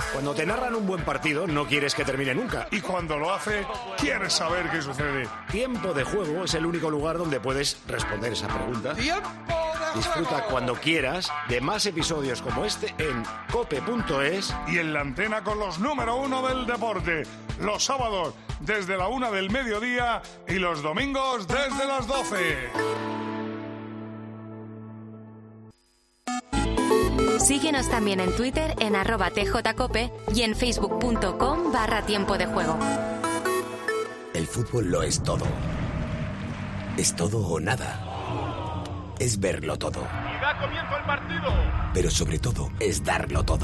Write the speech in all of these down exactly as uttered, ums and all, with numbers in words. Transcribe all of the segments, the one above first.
Cuando te narran un buen partido, no quieres que termine nunca. Y cuando lo hace, quieres saber qué sucede. Tiempo de Juego es el único lugar donde puedes responder esa pregunta. ¡Tiempo de Disfruta juego! cuando quieras de más episodios como este en cope punto es. Y en la antena con los número uno del deporte. Los sábados desde la una del mediodía y los domingos desde las doce. Síguenos también en Twitter en arroba tjcope y en facebook.com barra tiempo de juego. El fútbol lo es todo. Es todo o nada. Es verlo todo. Y da comienzo el partido. Pero sobre todo es darlo todo.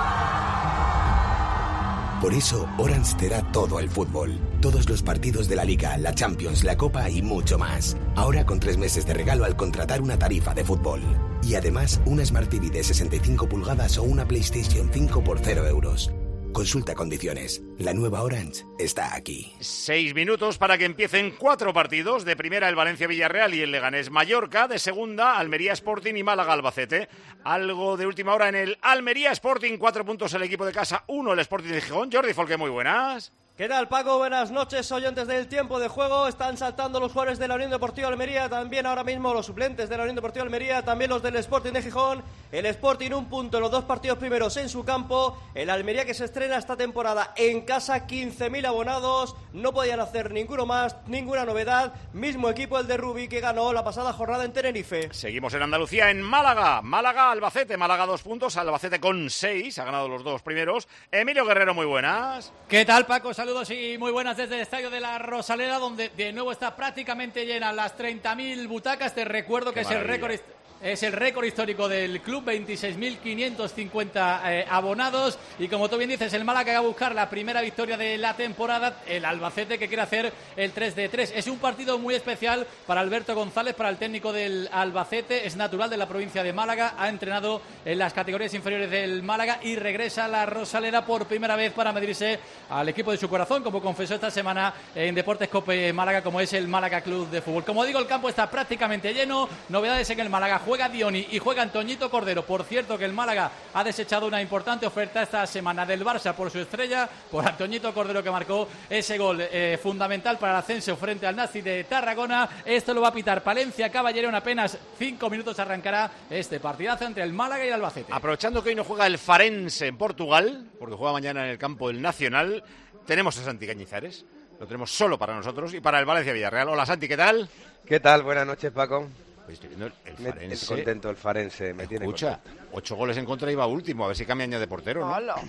Por eso Orange te da todo el fútbol. Todos los partidos de la Liga, la Champions, la Copa y mucho más. Ahora con tres meses de regalo al contratar una tarifa de fútbol. Y además una Smart T V de sesenta y cinco pulgadas o una PlayStation cinco por cero euros. Consulta condiciones. La nueva Orange está aquí. Seis minutos para que empiecen cuatro partidos. De primera el Valencia-Villarreal y el Leganés-Mallorca. De segunda Almería-Sporting y Málaga-Albacete. Algo de última hora en el Almería-Sporting. Cuatro puntos el equipo de casa, uno el Sporting de Gijón. Jordi Folque, muy buenas. ¿Qué tal, Paco? Buenas noches, oyentes del tiempo de juego. Están saltando los jugadores de la Unión Deportiva Almería, también ahora mismo los suplentes de la Unión Deportiva Almería, también los del Sporting de Gijón. El Sporting un punto en los dos partidos primeros en su campo. El Almería que se estrena esta temporada en casa, quince mil abonados. No podían hacer ninguno más, ninguna novedad. Mismo equipo el de Rubi que ganó la pasada jornada en Tenerife. Seguimos en Andalucía, en Málaga. Málaga-Albacete. Málaga dos puntos, Albacete con seis. Ha ganado los dos primeros. Emilio Guerrero, muy buenas. ¿Qué tal, Paco? Saludos y muy buenas desde el Estadio de la Rosaleda, donde de nuevo está prácticamente llena las treinta mil butacas. Te recuerdo Qué que maravilla. es el récord Es el récord histórico del club, veintiséis mil quinientos cincuenta eh, abonados. Y como tú bien dices, el Málaga va a buscar la primera victoria de la temporada. El Albacete que quiere hacer el tres de tres. Es un partido muy especial para Alberto González, para el técnico del Albacete. Es natural de la provincia de Málaga. Ha entrenado en las categorías inferiores del Málaga y regresa a la Rosaleda por primera vez para medirse al equipo de su corazón, como confesó esta semana en Deportes Cope Málaga, como es el Málaga Club de Fútbol. Como digo, el campo está prácticamente lleno. Novedades en el Málaga. Juega Dioni y juega Antoñito Cordero. Por cierto, que el Málaga ha desechado una importante oferta esta semana del Barça por su estrella, por Antoñito Cordero, que marcó ese gol eh, fundamental para el ascenso frente al Nasti de Tarragona. Esto lo va a pitar Palencia Caballero. En apenas cinco minutos arrancará este partidazo entre el Málaga y el Albacete. Aprovechando que hoy no juega el Farense en Portugal, porque juega mañana en el campo del Nacional, tenemos a Santi Cañizares. Lo tenemos solo para nosotros y para el Valencia Villarreal. Hola, Santi, ¿qué tal? ¿Qué tal? Buenas noches, Paco. Pues estoy viendo el, el Me, Farense. estoy contento el Farense, me tiene Escucha, contento. ocho goles en contra, iba último, a ver si cambia año de portero, ¿no? Hola.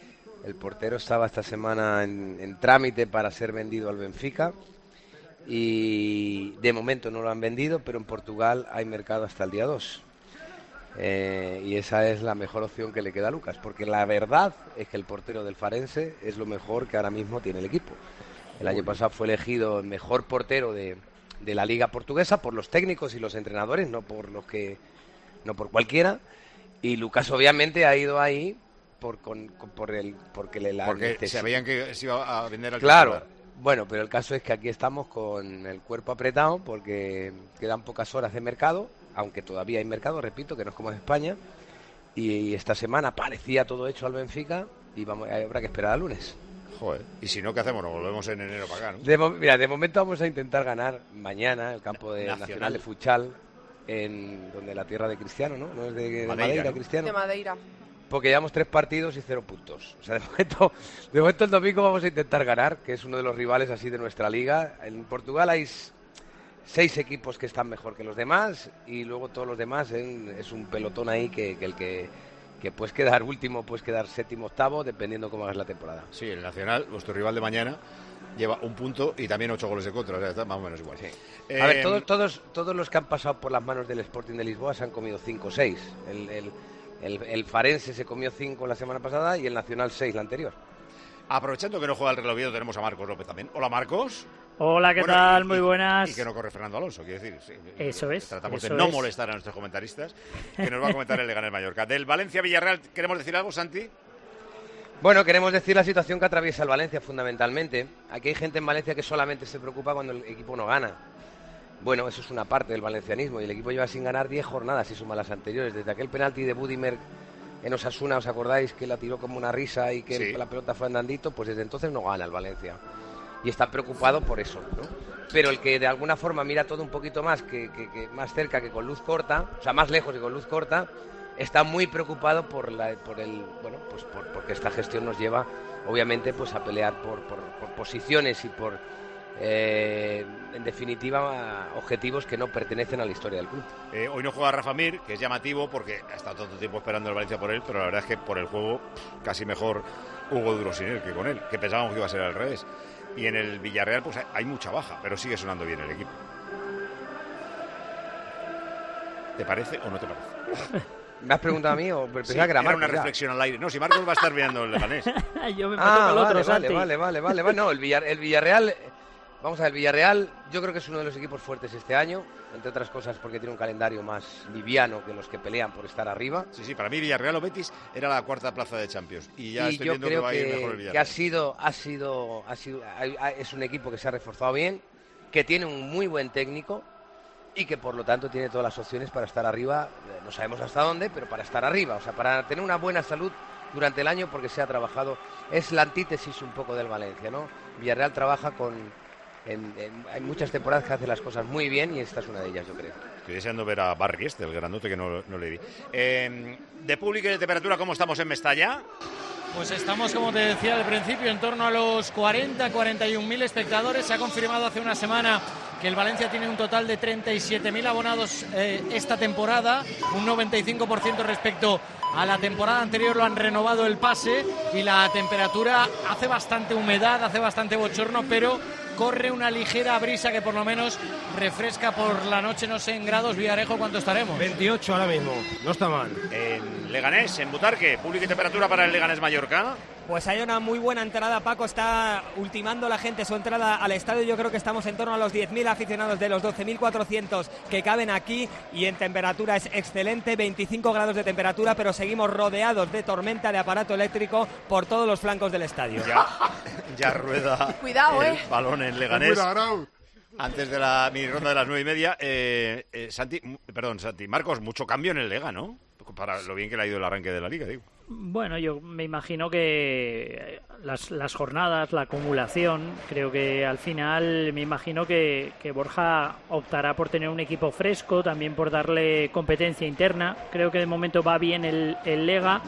El portero estaba esta semana en, en trámite para ser vendido al Benfica y de momento no lo han vendido, pero en Portugal hay mercado hasta el día dos. Eh, y esa es la mejor opción que le queda a Lucas, porque la verdad es que el portero del Farense es lo mejor que ahora mismo tiene el equipo. El año pasado fue elegido el mejor portero de, de la liga portuguesa por los técnicos y los entrenadores, no por los que, no por cualquiera. Y Lucas obviamente ha ido ahí por, con, con- por el, porque le la Porque necesidad. sabían que se iba a vender al Claro, titular. bueno, pero el caso es que aquí estamos con el cuerpo apretado porque quedan pocas horas de mercado, aunque todavía hay mercado, repito, que no es como en España. Y esta semana parecía todo hecho al Benfica y vamos, habrá que esperar al lunes. Joder, y si no, ¿qué hacemos? Nos volvemos en enero para acá, ¿no? De, mo- mira, de momento vamos a intentar ganar mañana el campo de Nacional. Nacional de Futsal, en donde la tierra de Cristiano, ¿no? No es de, de Madeira, Madeira, ¿no? Cristiano. De Madeira. Porque llevamos tres partidos y cero puntos. O sea, de momento, de momento el domingo vamos a intentar ganar, que es uno de los rivales así de nuestra liga. En Portugal hay s- seis equipos que están mejor que los demás y luego todos los demás en- es un pelotón ahí que, que el que, que puedes quedar último, puedes quedar séptimo, octavo, dependiendo cómo hagas la temporada. Sí, el Nacional, vuestro rival de mañana, lleva un punto y también ocho goles de contra, o sea, está más o menos igual. A ver, Eh, todos, todos, todos los que han pasado por las manos del Sporting de Lisboa se han comido cinco o seis. El, el, el, el Farense se comió cinco la semana pasada y el Nacional seis la anterior. Aprovechando que no juega el Real Oviedo, tenemos a Marcos López también. Hola, Marcos. Hola, ¿qué Bueno, tal? y- Muy y- buenas. Y que no corre Fernando Alonso, quiero decir. Sí, Eso es, Tratamos eso de no es. molestar a nuestros comentaristas, que nos va a comentar el Leganés Mallorca. Del Valencia-Villarreal, ¿queremos decir algo, Santi? Bueno, queremos decir la situación que atraviesa el Valencia fundamentalmente. Aquí hay gente en Valencia que solamente se preocupa cuando el equipo no gana. Bueno, eso es una parte del valencianismo y el equipo lleva sin ganar diez jornadas y suma las anteriores. Desde aquel penalti de Budimer en Osasuna, ¿os acordáis? Que la tiró como una risa y que Sí. la pelota fue andandito, pues desde entonces no gana el Valencia. Y está preocupado por eso, ¿no? Pero el que de alguna forma mira todo un poquito más, que, que, que más cerca que con luz corta, o sea, más lejos que con luz corta, está muy preocupado por la, por el, bueno, pues por, porque esta gestión nos lleva, obviamente, pues a pelear por, por, por posiciones y por, eh, en definitiva, objetivos que no pertenecen a la historia del club. Eh, hoy no juega Rafa Mir, que es llamativo porque ha estado tanto tiempo esperando el Valencia por él, pero la verdad es que por el juego casi mejor Hugo Duro sin él que con él, que pensábamos que iba a ser al revés. Y en el Villarreal pues hay mucha baja, pero sigue sonando bien el equipo. ¿Te parece o no te parece? ¿Me has preguntado a mí o pensaba Sí, que era era Marcos? una ya? reflexión al aire. No, si Marcos va a estar mirando el Leganés. Yo me mato Ah, con el otro, vale, Santi. vale, vale, vale, vale. No, el, Villar, el Villarreal, vamos a ver, el Villarreal yo creo que es uno de los equipos fuertes este año, entre otras cosas porque tiene un calendario más liviano que los que pelean por estar arriba. Sí, sí, para mí Villarreal o Betis era la cuarta plaza de Champions. Y ya y estoy yo viendo que creo va a ir que, mejor el que Villarreal. ha sido, ha sido, ha sido, ha- ha- es un equipo que se ha reforzado bien, que tiene un muy buen técnico y que por lo tanto tiene todas las opciones para estar arriba, eh, no sabemos hasta dónde, pero para estar arriba, o sea, para tener una buena salud durante el año porque se ha trabajado, es la antítesis un poco del Valencia, ¿no? Villarreal trabaja con, en- en- hay muchas temporadas que hace las cosas muy bien y esta es una de ellas, yo creo. Estoy deseando ver a Barry este, el grandote que no, no le vi. Eh, de público y de temperatura, ¿cómo estamos en Mestalla? Pues estamos, como te decía al principio, en torno a los cuarenta, cuarenta y un mil espectadores. Se ha confirmado hace una semana que el Valencia tiene un total de treinta y siete mil abonados eh, esta temporada, un noventa y cinco por ciento respecto a la temporada anterior. Lo han renovado el pase y la temperatura hace bastante humedad, hace bastante bochorno, pero corre una ligera brisa que por lo menos refresca por la noche. No sé en grados, Villarejo, ¿cuánto estaremos? veintiocho ahora mismo, no está mal. En Leganés, en Butarque, público y temperatura para el Leganés Mallorca. Pues hay una muy buena entrada, Paco, está ultimando la gente su entrada al estadio. Yo creo que estamos en torno a los diez mil aficionados de los doce mil cuatrocientos que caben aquí, y en temperatura es excelente, veinticinco grados de temperatura, pero seguimos rodeados de tormenta de aparato eléctrico por todos los flancos del estadio. Ya, ya rueda Cuidado, el eh. balón en Leganés. Antes de la mini ronda de las nueve y media, eh, eh, Santi, m- perdón, Santi, Marcos, mucho cambio en el Lega, ¿no? Para lo bien que le ha ido el arranque de la Liga, digo. Bueno, yo me imagino que las, las jornadas, la acumulación, creo que al final me imagino que, que Borja optará por tener un equipo fresco, también por darle competencia interna. Creo que de momento va bien el, el Lega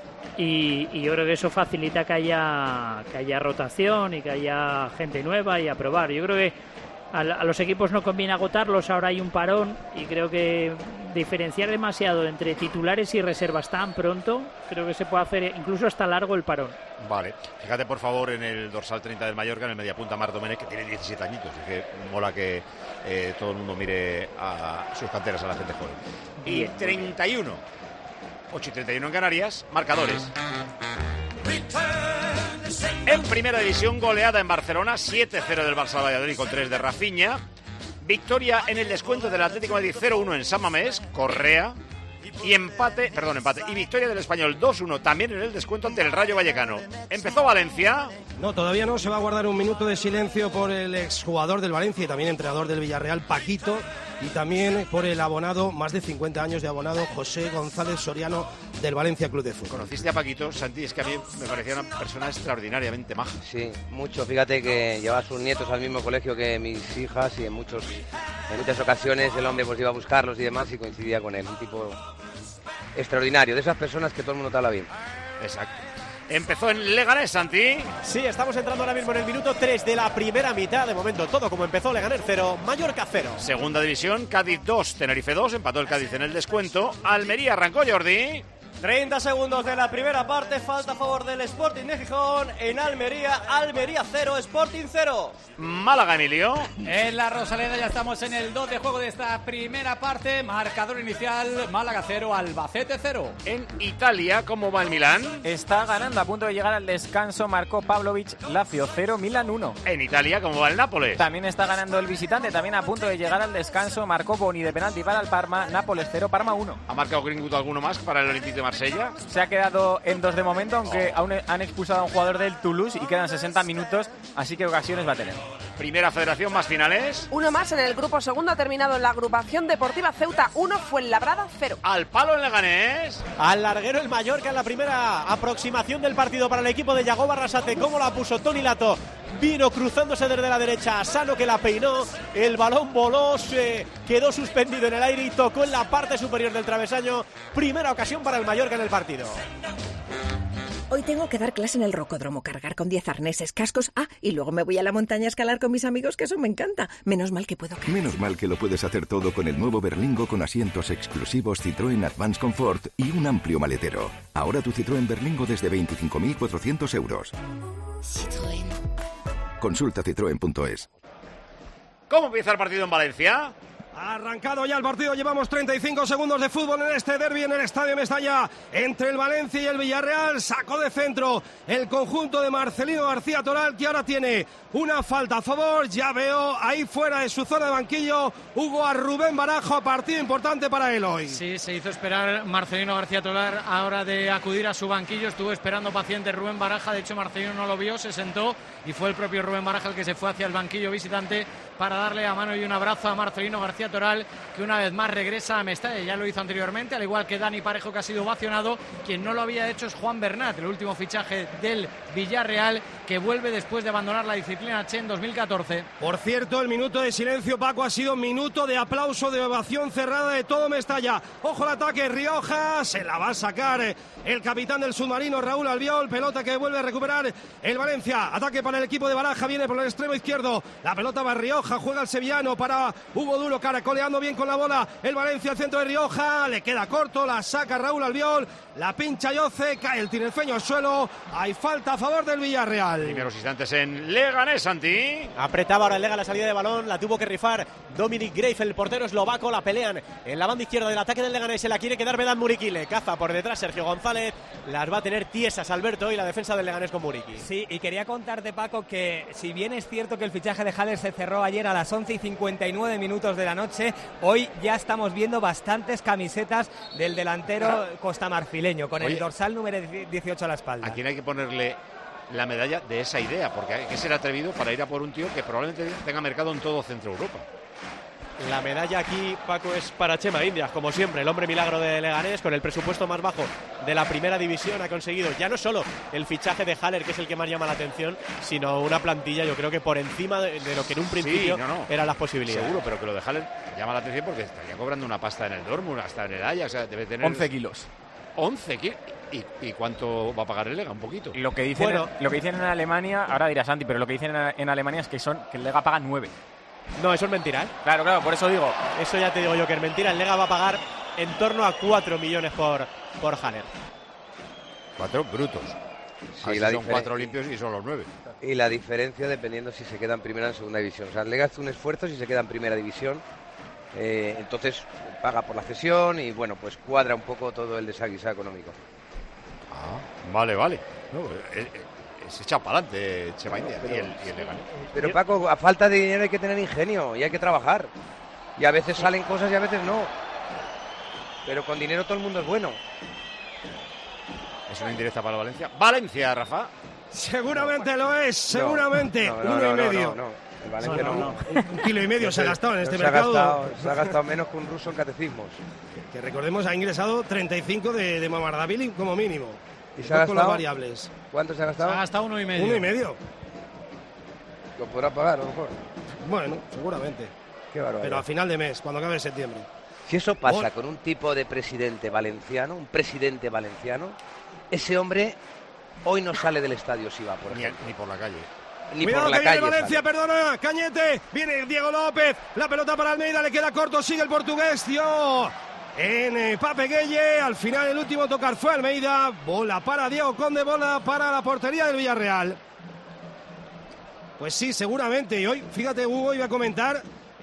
y, y yo creo que eso facilita que haya, que haya rotación y que haya gente nueva y a probar. Yo creo que a, a los equipos no conviene agotarlos, ahora hay un parón y creo que diferenciar demasiado entre titulares y reservas tan pronto, creo que se puede hacer incluso hasta largo el parón. Vale, fíjate por favor en el dorsal treinta del Mallorca, en el mediapunta Marc Domènech, que tiene diecisiete añitos, es que mola que eh, todo el mundo mire a sus canteras, a la gente joven. Y Bien. treinta y uno, ocho y treinta y uno en Canarias, marcadores. En primera división, goleada en Barcelona, siete cero del Barça Valladolid con tres de Rafinha. Victoria en el descuento del Atlético de Madrid cero uno en San Mamés, Correa. Y empate, perdón, empate. Y victoria del Español dos uno también en el descuento ante el Rayo Vallecano. Empezó Valencia. No, todavía no, se va a guardar un minuto de silencio por el exjugador del Valencia y también entrenador del Villarreal, Paquito, y también por el abonado, más de cincuenta años de abonado, José González Soriano, del Valencia Club de Fútbol. ¿Conociste a Paquito, Santi? Es que a mí me parecía una persona extraordinariamente maja. Sí, mucho. Fíjate que llevaba a sus nietos al mismo colegio que mis hijas y en muchos, en muchas ocasiones el hombre pues iba a buscarlos y demás y coincidía con él. Un tipo extraordinario, de esas personas que todo el mundo te habla bien. Exacto. Empezó en Leganés, Santi. Sí, estamos entrando ahora mismo en el minuto tres de la primera mitad. De momento todo como empezó, Leganés cero, Mallorca cero. Segunda división, Cádiz dos, Tenerife dos. Empató el Cádiz en el descuento. Almería arrancó, Jordi. treinta segundos de la primera parte, falta a favor del Sporting de Gijón. En Almería, Almería cero, Sporting cero. Málaga, Emilio. En la Rosaleda ya estamos en el dos de juego de esta primera parte. Marcador inicial, Málaga cero, Albacete cero. En Italia, ¿cómo va el Milán? Está ganando a punto de llegar al descanso, marcó Pavlovic, Lazio cero, Milán uno. En Italia, ¿cómo va el Nápoles? También está ganando el visitante, también a punto de llegar al descanso, marcó Boni de penalti para el Parma, Nápoles cero, Parma uno. ¿Ha marcado Greenwood alguno más para el Olympique de Marsella? Se ha quedado en dos de momento, aunque aún han expulsado a un jugador del Toulouse y quedan sesenta minutos, así que ocasiones va a tener. Primera Federación, más finales. Uno más en el grupo segundo, ha terminado en la agrupación deportiva Ceuta uno, Fuenlabrada cero. Al palo el Leganés. Al larguero el Mallorca en la primera aproximación del partido para el equipo de Yago Barrasate. ¿Cómo la puso Toni Lato? Vino cruzándose desde la derecha a Sano, que la peinó. El balón voló, se quedó suspendido en el aire y tocó en la parte superior del travesaño. Primera ocasión para el Mallorca en el partido. Hoy tengo que dar clase en el rocódromo, cargar con diez arneses, cascos. Ah, y luego me voy a la montaña a escalar con mis amigos, que eso me encanta. Menos mal que puedo... Menos mal que lo puedes hacer todo con el nuevo Berlingo con asientos exclusivos Citroën Advance Comfort y un amplio maletero. Ahora tu Citroën Berlingo desde veinticinco mil cuatrocientos euros. Citroën. Consulta citroen punto es. ¿Cómo empieza el partido en Valencia? Arrancado ya el partido, llevamos treinta y cinco segundos de fútbol en este derbi en el Estadio Mestalla entre el Valencia y el Villarreal. Sacó de centro el conjunto de Marcelino García Toral, que ahora tiene una falta a favor. Ya veo ahí fuera de su zona de banquillo Hugo a Rubén Baraja, partido importante para él hoy. Sí, se hizo esperar Marcelino García Toral a hora de acudir a su banquillo. Estuvo esperando paciente Rubén Baraja, de hecho Marcelino no lo vio, se sentó y fue el propio Rubén Baraja el que se fue hacia el banquillo visitante para darle la mano y un abrazo a Marcelino García Toral, que una vez más regresa a Mestalla. Ya lo hizo anteriormente, al igual que Dani Parejo, que ha sido ovacionado. Quien no lo había hecho es Juan Bernat, el último fichaje del Villarreal, que vuelve después de abandonar la disciplina Che en dos mil catorce. Por cierto, el minuto de silencio, Paco, ha sido minuto de aplauso, de ovación cerrada de todo Mestalla. Ojo al ataque, Rioja, se la va a sacar el capitán del submarino, Raúl Albiol. Pelota que vuelve a recuperar el Valencia. Ataque para el equipo de Baraja, viene por el extremo izquierdo. La pelota va a Rioja, juega el sevillano para Hugo Duro, caracoleando bien con la bola el Valencia, al centro de Rioja, le queda corto, la saca Raúl Albiol, la pincha Yoce, cae el tinerfeño al suelo. Hay falta a favor del Villarreal. Primeros instantes en Leganés, Santi. Apretaba ahora el Lega la salida de balón, la tuvo que rifar Dominic Greif, el portero eslovaco. La pelean en la banda izquierda del ataque del Leganés, se la quiere quedar Vedan Muriqui, le caza por detrás Sergio González. Las va a tener tiesas Alberto y la defensa del Leganés con Muriqui. Sí, y quería contarte, Paco, que si bien es cierto que el fichaje de Haller se cerró ayer a las once y cincuenta y nueve minutos de la noche, hoy ya estamos viendo bastantes camisetas del delantero costamarfileño, con Oye, el dorsal número dieciocho a la espalda. ¿A quién hay que ponerle la medalla de esa idea? Porque hay que ser atrevido para ir a por un tío que probablemente tenga mercado en todo Centro Europa. La medalla aquí, Paco, es para Chema Indias, como siempre, el hombre milagro de Leganés, con el presupuesto más bajo de la primera división. Ha conseguido ya no solo el fichaje de Haller, que es el que más llama la atención, sino una plantilla, yo creo que por encima de, de lo que en un principio sí, no, no. eran las posibilidades. Seguro, pero que lo de Haller llama la atención porque estaría cobrando una pasta en el Dortmund, hasta en el Ajax, o sea, debe tener once kilos. once kilos. ¿Y, ¿Y cuánto va a pagar el Lega? Un poquito. Lo que dicen, bueno, lo que dicen en Alemania, ahora dirá Santi, pero lo que dicen en, en Alemania es que son que el Lega paga nueve. No, eso es mentira, ¿eh? Claro, claro, por eso digo. Eso ya te digo yo que es mentira. El Lega va a pagar en torno a cuatro millones por, por Haller. Cuatro brutos. Sí, la son cuatro limpios y son los nueve. Y la diferencia dependiendo si se queda en primera o en segunda división. O sea, el Lega hace un esfuerzo si se queda en primera división. Eh, entonces paga por la cesión y bueno, pues cuadra un poco todo el desaguisado económico. Ah, vale, vale. No, eh, eh. Se echa para adelante Chema India y el, y el Leganés. Pero Paco, a falta de dinero hay que tener ingenio y hay que trabajar. Y a veces salen cosas y a veces no. Pero con dinero todo el mundo es bueno. Es una indirecta para Valencia. Valencia, Rafa. Seguramente no, lo es, seguramente. No, no, no, Uno no, y medio. No, no, no. El Valencia no. no, no. Un kilo y medio se ha gastado en este se mercado. Ha gastado, se ha gastado menos que un ruso en catecismos. Que recordemos, ha ingresado treinta y cinco de, de Mamardavili como mínimo. ¿Y se ha gastado? Con las variables. ¿Cuánto se ha gastado? Se ha gastado uno y medio. Uno y medio. Lo podrá pagar, a lo mejor. Bueno, seguramente. Qué barbaridad. Pero a final de mes, cuando acabe septiembre. Si eso pasa con un tipo de presidente valenciano, un presidente valenciano, ese hombre hoy no sale del estadio si va, por ejemplo. Ni, ni por la calle. Ni Cuidado por la que calle viene Valencia, sale. perdona, Cañete, viene Diego López, la pelota para Almeida, le queda corto, sigue el portugués, dio en eh, Pape Gueye, al final el último tocar fue Almeida, bola para Diego Conde, bola para la portería del Villarreal. Pues sí, seguramente, y hoy, fíjate Hugo, iba a comentar, eh,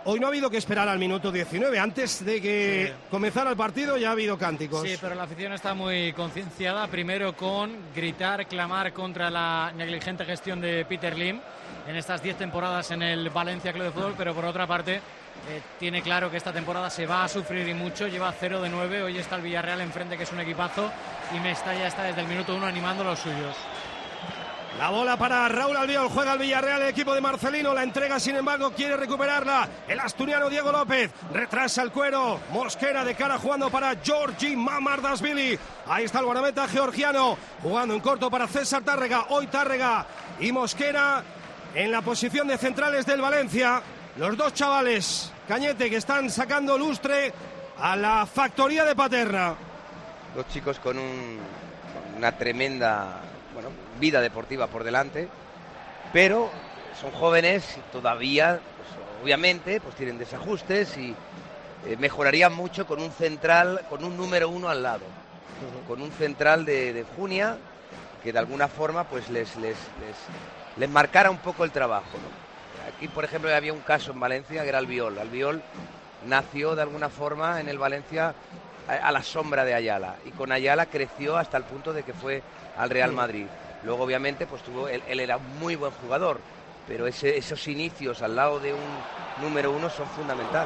hoy no ha habido que esperar al minuto diecinueve. Antes de que sí. comenzara el partido ya ha habido cánticos. Sí, pero la afición está muy concienciada. Primero con gritar, clamar contra la negligente gestión de Peter Lim en estas diez temporadas en el Valencia Club de Fútbol, pero por otra parte eh, tiene claro que esta temporada se va a sufrir y mucho. Lleva cero de nueve. Hoy está el Villarreal enfrente, que es un equipazo, y Mestalla está desde el minuto uno animando a los suyos. La bola para Raúl Albiol, juega el Villarreal, el equipo de Marcelino, la entrega, sin embargo, quiere recuperarla el asturiano Diego López, retrasa el cuero, Mosquera de cara jugando para Georgi Mamardashvili, ahí está el guardameta georgiano, jugando en corto para César Tárrega, hoy Tárrega y Mosquera en la posición de centrales del Valencia, los dos chavales, Cañete, que están sacando lustre a la factoría de Paterna. Dos chicos con un, una tremenda... bueno, vida deportiva por delante, pero son jóvenes y todavía, pues, obviamente, pues tienen desajustes y eh, mejorarían mucho con un central, con un número uno al lado, uh-huh. con un central de, de Junia que de alguna forma pues les, les, les, les marcara un poco el trabajo, ¿no? Aquí, por ejemplo, había un caso en Valencia que era Albiol. Albiol nació de alguna forma en el Valencia a, a la sombra de Ayala, y con Ayala creció hasta el punto de que fue al Real Madrid. Luego, obviamente, pues tuvo, él, él era un muy buen jugador, pero ese, esos inicios al lado de un número uno son fundamentales.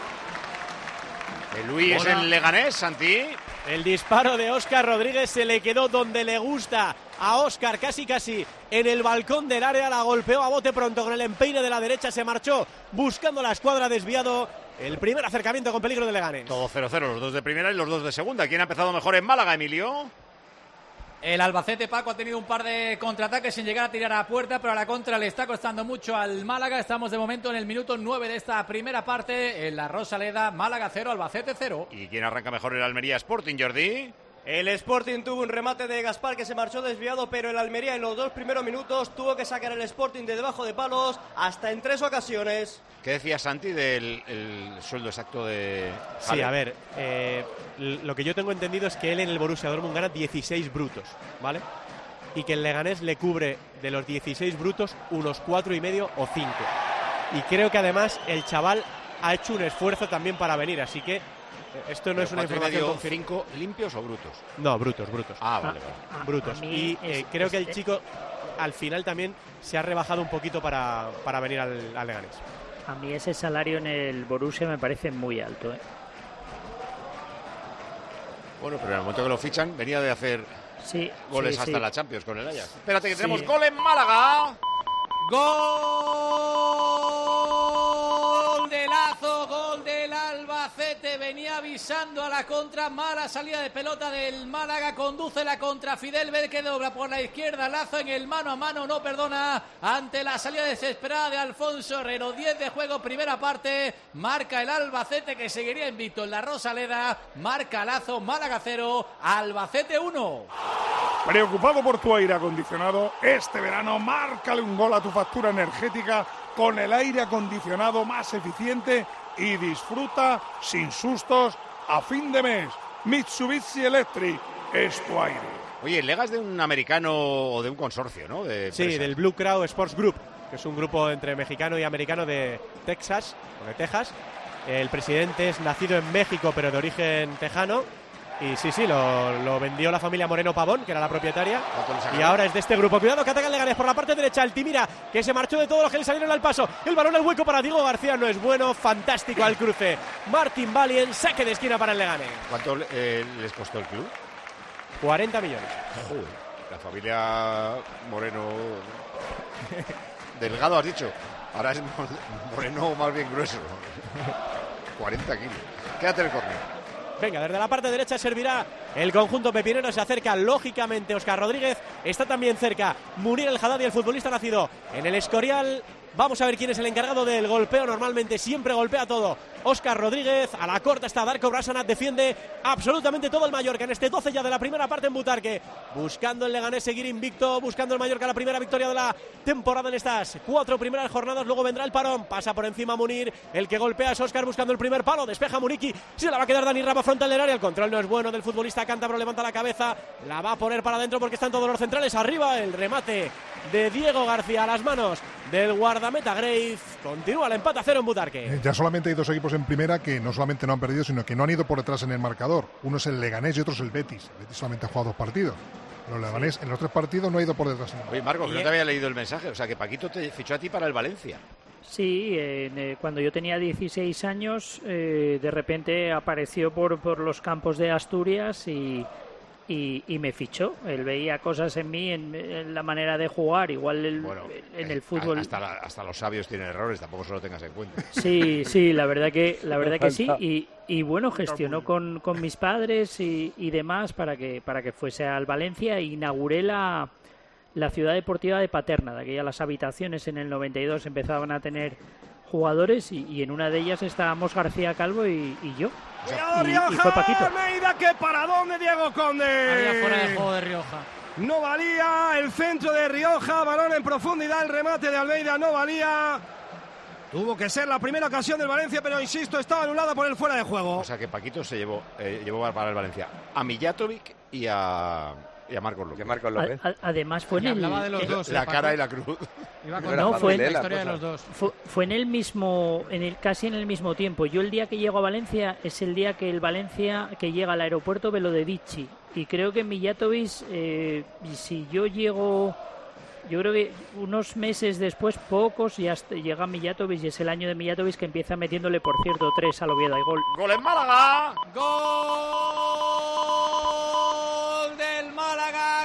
El Luis es en Leganés, Santi. El disparo de Óscar Rodríguez se le quedó donde le gusta a Óscar, casi casi en el balcón del área, la golpeó a bote pronto con el empeine de la derecha, se marchó buscando la escuadra, desviado. El primer acercamiento con peligro de Leganés. Todo cero cero, los dos de primera y los dos de segunda. ¿Quién ha empezado mejor en Málaga, Emilio? El Albacete, Paco, ha tenido un par de contraataques sin llegar a tirar a puerta, pero a la contra le está costando mucho al Málaga. Estamos de momento en el minuto nueve de esta primera parte. En la Rosaleda, Málaga cero, Albacete cero. ¿Y quién arranca mejor el Almería Sporting, Jordi? El Sporting tuvo un remate de Gaspar que se marchó desviado, pero el Almería en los dos primeros minutos tuvo que sacar el Sporting de debajo de palos hasta en tres ocasiones. ¿Qué decía Santi del el sueldo exacto de Jale? Sí, a ver, eh, lo que yo tengo entendido es que él en el Borussia Dortmund gana dieciséis brutos, ¿vale? Y que el Leganés le cubre de los dieciséis brutos unos cuatro y medio o cinco. Y creo que además el chaval ha hecho un esfuerzo también para venir, así que esto no es una información con cinco limpios o brutos. No, brutos, brutos. Ah, vale, vale. Brutos. Y eh, creo que el chico al final también se ha rebajado un poquito para, para venir al, al Leganés. A mí ese salario en el Borussia me parece muy alto, ¿eh? Bueno, pero en el momento que lo fichan venía de hacer sí, goles sí, hasta sí. la Champions con el Ajax. Espérate que Sí. tenemos gol en Málaga. Gol de Lazo, gol del Albacete, venía avisando a la contra, mala salida de pelota del Málaga, conduce la contra Fidel Bel, que dobla por la izquierda, Lazo en el mano a mano, no perdona ante la salida desesperada de Alfonso Herrero. Diez de juego, primera parte, marca el Albacete, que seguiría invicto en la Rosaleda, marca Lazo, Málaga cero, Albacete uno. Preocupado por tu aire acondicionado, este verano márcale un gol a tu factura energética con el aire acondicionado más eficiente y disfruta sin sustos a fin de mes. Mitsubishi Electric es tu aire. Oye, Legas de un americano o de un consorcio, ¿no? De sí, del Blue Crow Sports Group, que es un grupo entre mexicano y americano de Texas, o de Texas. El presidente es nacido en México, pero de origen tejano. Y sí, sí, lo, lo vendió la familia Moreno Pavón, que era la propietaria. Y ahora es de este grupo. Cuidado que ataca el Leganés por la parte derecha. Altimira, que se marchó de todos los que le salieron al paso. El balón al hueco para Diego García. No es bueno. Fantástico al cruce. Martín Valien, saque de esquina para el Leganés. ¿Cuánto eh, les costó el club? cuarenta millones. Joder, la familia Moreno... Delgado, has dicho. Ahora es Moreno más bien grueso. cuarenta kilos. Quédate en el córner. Venga, desde la parte derecha servirá el conjunto pepinero. Se acerca lógicamente Óscar Rodríguez. Está también cerca Munir El Haddadi, el futbolista nacido en el Escorial. Vamos a ver quién es el encargado del golpeo. Normalmente siempre golpea todo Óscar Rodríguez. A la corta está Darko Brasanat. Defiende absolutamente todo el Mallorca en este doce ya de la primera parte en Butarque. Buscando el Leganés seguir invicto. Buscando el Mallorca la primera victoria de la temporada en estas cuatro primeras jornadas. Luego vendrá el parón. Pasa por encima Munir. El que golpea es Óscar buscando el primer palo. Despeja Muriqui. Se la va a quedar Dani Rama frontal del área. El control no es bueno del futbolista cántabro. Levanta la cabeza. La va a poner para adentro porque están todos los centrales arriba. El remate de Diego García a las manos del guardameta Grace. Continúa el empate a cero en Butarque. Eh, ya solamente hay dos equipos en primera que no solamente no han perdido, sino que no han ido por detrás en el marcador. Uno es el Leganés y otro es el Betis. El Betis solamente ha jugado dos partidos. Pero el Leganés sí. en los tres partidos no ha ido por detrás. Oye, Marcos, no te había leído el mensaje. O sea, que Paquito te fichó a ti para el Valencia. Sí, eh, eh, cuando yo tenía dieciséis años, eh, de repente apareció por, por los campos de Asturias y... Y, y me fichó. Él veía cosas en mí, en, en la manera de jugar, igual el, bueno, en el fútbol. Hasta, la, hasta los sabios tienen errores, tampoco se lo tengas en cuenta. Sí, sí, la verdad que la verdad que sí. Y, y bueno, gestionó con, con mis padres y, y demás para que para que fuese al Valencia e inauguré la, la ciudad deportiva de Paterna. De aquella las habitaciones en el noventa y dos empezaban a tener jugadores y, y en una de ellas estábamos García Calvo y, y yo. Cuidado, Rioja, y fue Paquito. Almeida, que paradón de Diego Conde. Había fuera de juego de Rioja. No valía el centro de Rioja, balón en profundidad, el remate de Almeida no valía. Tuvo que ser la primera ocasión del Valencia, pero insisto, estaba anulada por el fuera de juego. O sea que Paquito se llevó, eh, llevó para el Valencia a Mijatovic y a... Y a Marcos López. Marcos López. A, a, además fue en el, hablaba de los dos, la eh, cara y la cruz. Iba con no, fue, la en, historia de los dos. Fue, fue en el mismo, en el casi en el mismo tiempo. Yo el día que llego a Valencia es el día que el Valencia que llega al aeropuerto Velo de Vichy y creo que Mijatovic, eh, si yo llego, yo creo que unos meses después, pocos, ya llega Mijatovic y es el año de Mijatovic que empieza metiéndole, por cierto, tres al Oviedo y gol. ¡Gol en Málaga! ¡Gol del Málaga!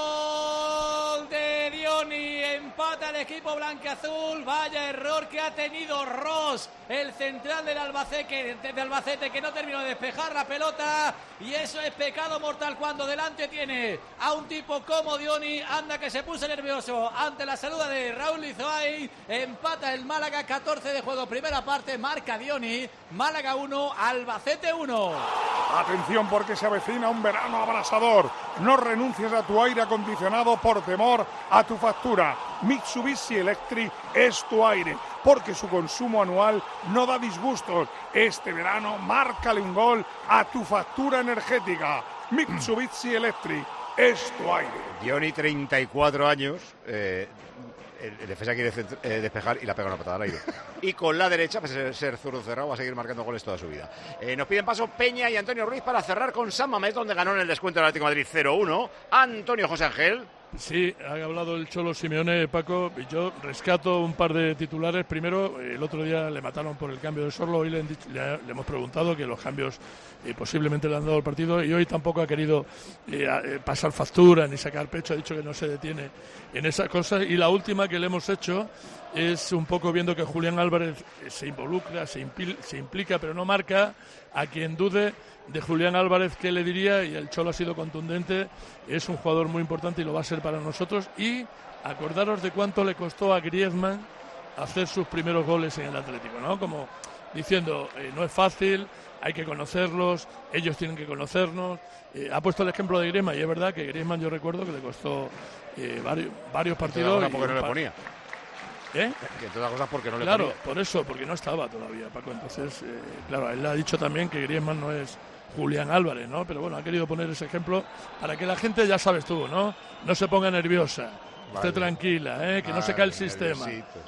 ¡Gol de Dioni! Empata el equipo blanquiazul. Vaya error que ha tenido Ross, el central del Albacete, de Albacete, que no terminó de despejar la pelota. Y eso es pecado mortal cuando delante tiene a un tipo como Dioni. Anda que se puso nervioso ante la saluda de Raúl Lizoay. Empata el Málaga, catorce de juego, primera parte, marca Dioni. Málaga uno, Albacete uno. Atención porque se avecina un verano abrasador. No renuncies a tu aire acondicionado por temor a tu factura. Mitsubishi Electric es tu aire, porque su consumo anual no da disgustos. Este verano márcale un gol a tu factura energética. Mitsubishi Electric es tu aire. Dioni, treinta y cuatro años, eh, el, el defensa quiere eh, despejar y la pega una patada al aire. Y con la derecha, pese a ser zurdo cerrado, va a seguir marcando goles toda su vida. Eh, nos piden paso Peña y Antonio Ruiz para cerrar con San Mamés, donde ganó en el descuento del Atlético de Madrid cero uno. Antonio José Ángel. Sí, ha hablado el Cholo Simeone, Paco, y yo rescato un par de titulares. Primero, el otro día le mataron por el cambio de Sorlo, hoy le, han dicho, le, le hemos preguntado que los cambios eh, posiblemente le han dado el partido y hoy tampoco ha querido eh, pasar factura ni sacar pecho, ha dicho que no se detiene en esas cosas. Y la última que le hemos hecho es un poco viendo que Julián Álvarez se involucra, se, impil, se implica, pero no marca. A quien dude de Julián Álvarez, ¿qué le diría? Y el Cholo ha sido contundente, es un jugador muy importante y lo va a ser para nosotros. Y acordaros de cuánto le costó a Griezmann hacer sus primeros goles en el Atlético, ¿no? Como diciendo, eh, no es fácil, hay que conocerlos, ellos tienen que conocernos. Eh, ha puesto el ejemplo de Griezmann y es verdad que Griezmann yo recuerdo que le costó eh, varios, varios partidos. Porque no le ponía. ¿Eh? Que todas las cosas porque no le Claro, ponía. por eso, porque no estaba todavía, Paco. Entonces, eh, claro, él ha dicho también que Griezmann no es Julián Álvarez, ¿no? Pero bueno, ha querido poner ese ejemplo para que la gente, ya sabes tú, ¿no? No se ponga nerviosa, vale. Esté tranquila, ¿eh? Que vale, no se cae el sistema.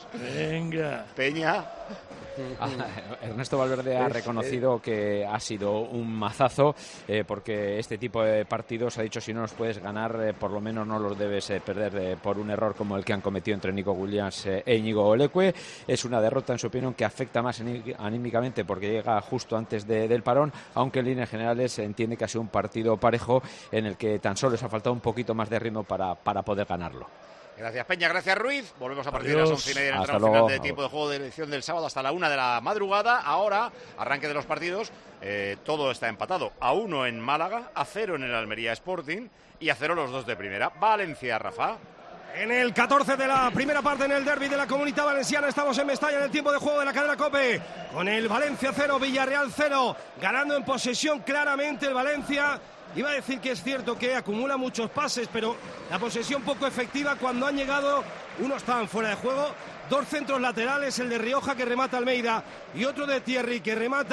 Venga. Peña. Ah, Ernesto Valverde ha reconocido que ha sido un mazazo eh, porque este tipo de partidos, ha dicho, si no los puedes ganar, eh, por lo menos no los debes eh, perder eh, por un error como el que han cometido entre Nico Williams eh, e Íñigo Olecue. Es una derrota, en su opinión, que afecta más anímicamente porque llega justo antes de, del parón, aunque en líneas generales se entiende que ha sido un partido parejo en el que tan solo les ha faltado un poquito más de ritmo para, para poder ganarlo. Gracias Peña, gracias Ruiz. Volvemos a partir Adiós. de las once y media en el tramo final de tiempo de juego de edición del sábado hasta la una de la madrugada. Ahora, arranque de los partidos, eh, todo está empatado. A uno en Málaga, a cero en el Almería Sporting y a cero los dos de primera. Valencia, Rafa. En el catorce de la primera parte, en el derbi de la Comunidad Valenciana, estamos en Mestalla, en el tiempo de juego de la cadena COPE, con el Valencia cero, Villarreal cero, ganando en posesión claramente el Valencia. Iba a decir que es cierto que acumula muchos pases, pero la posesión poco efectiva cuando han llegado, uno estaban fuera de juego, dos centros laterales, el de Rioja que remata Almeida y otro de Thierry que remata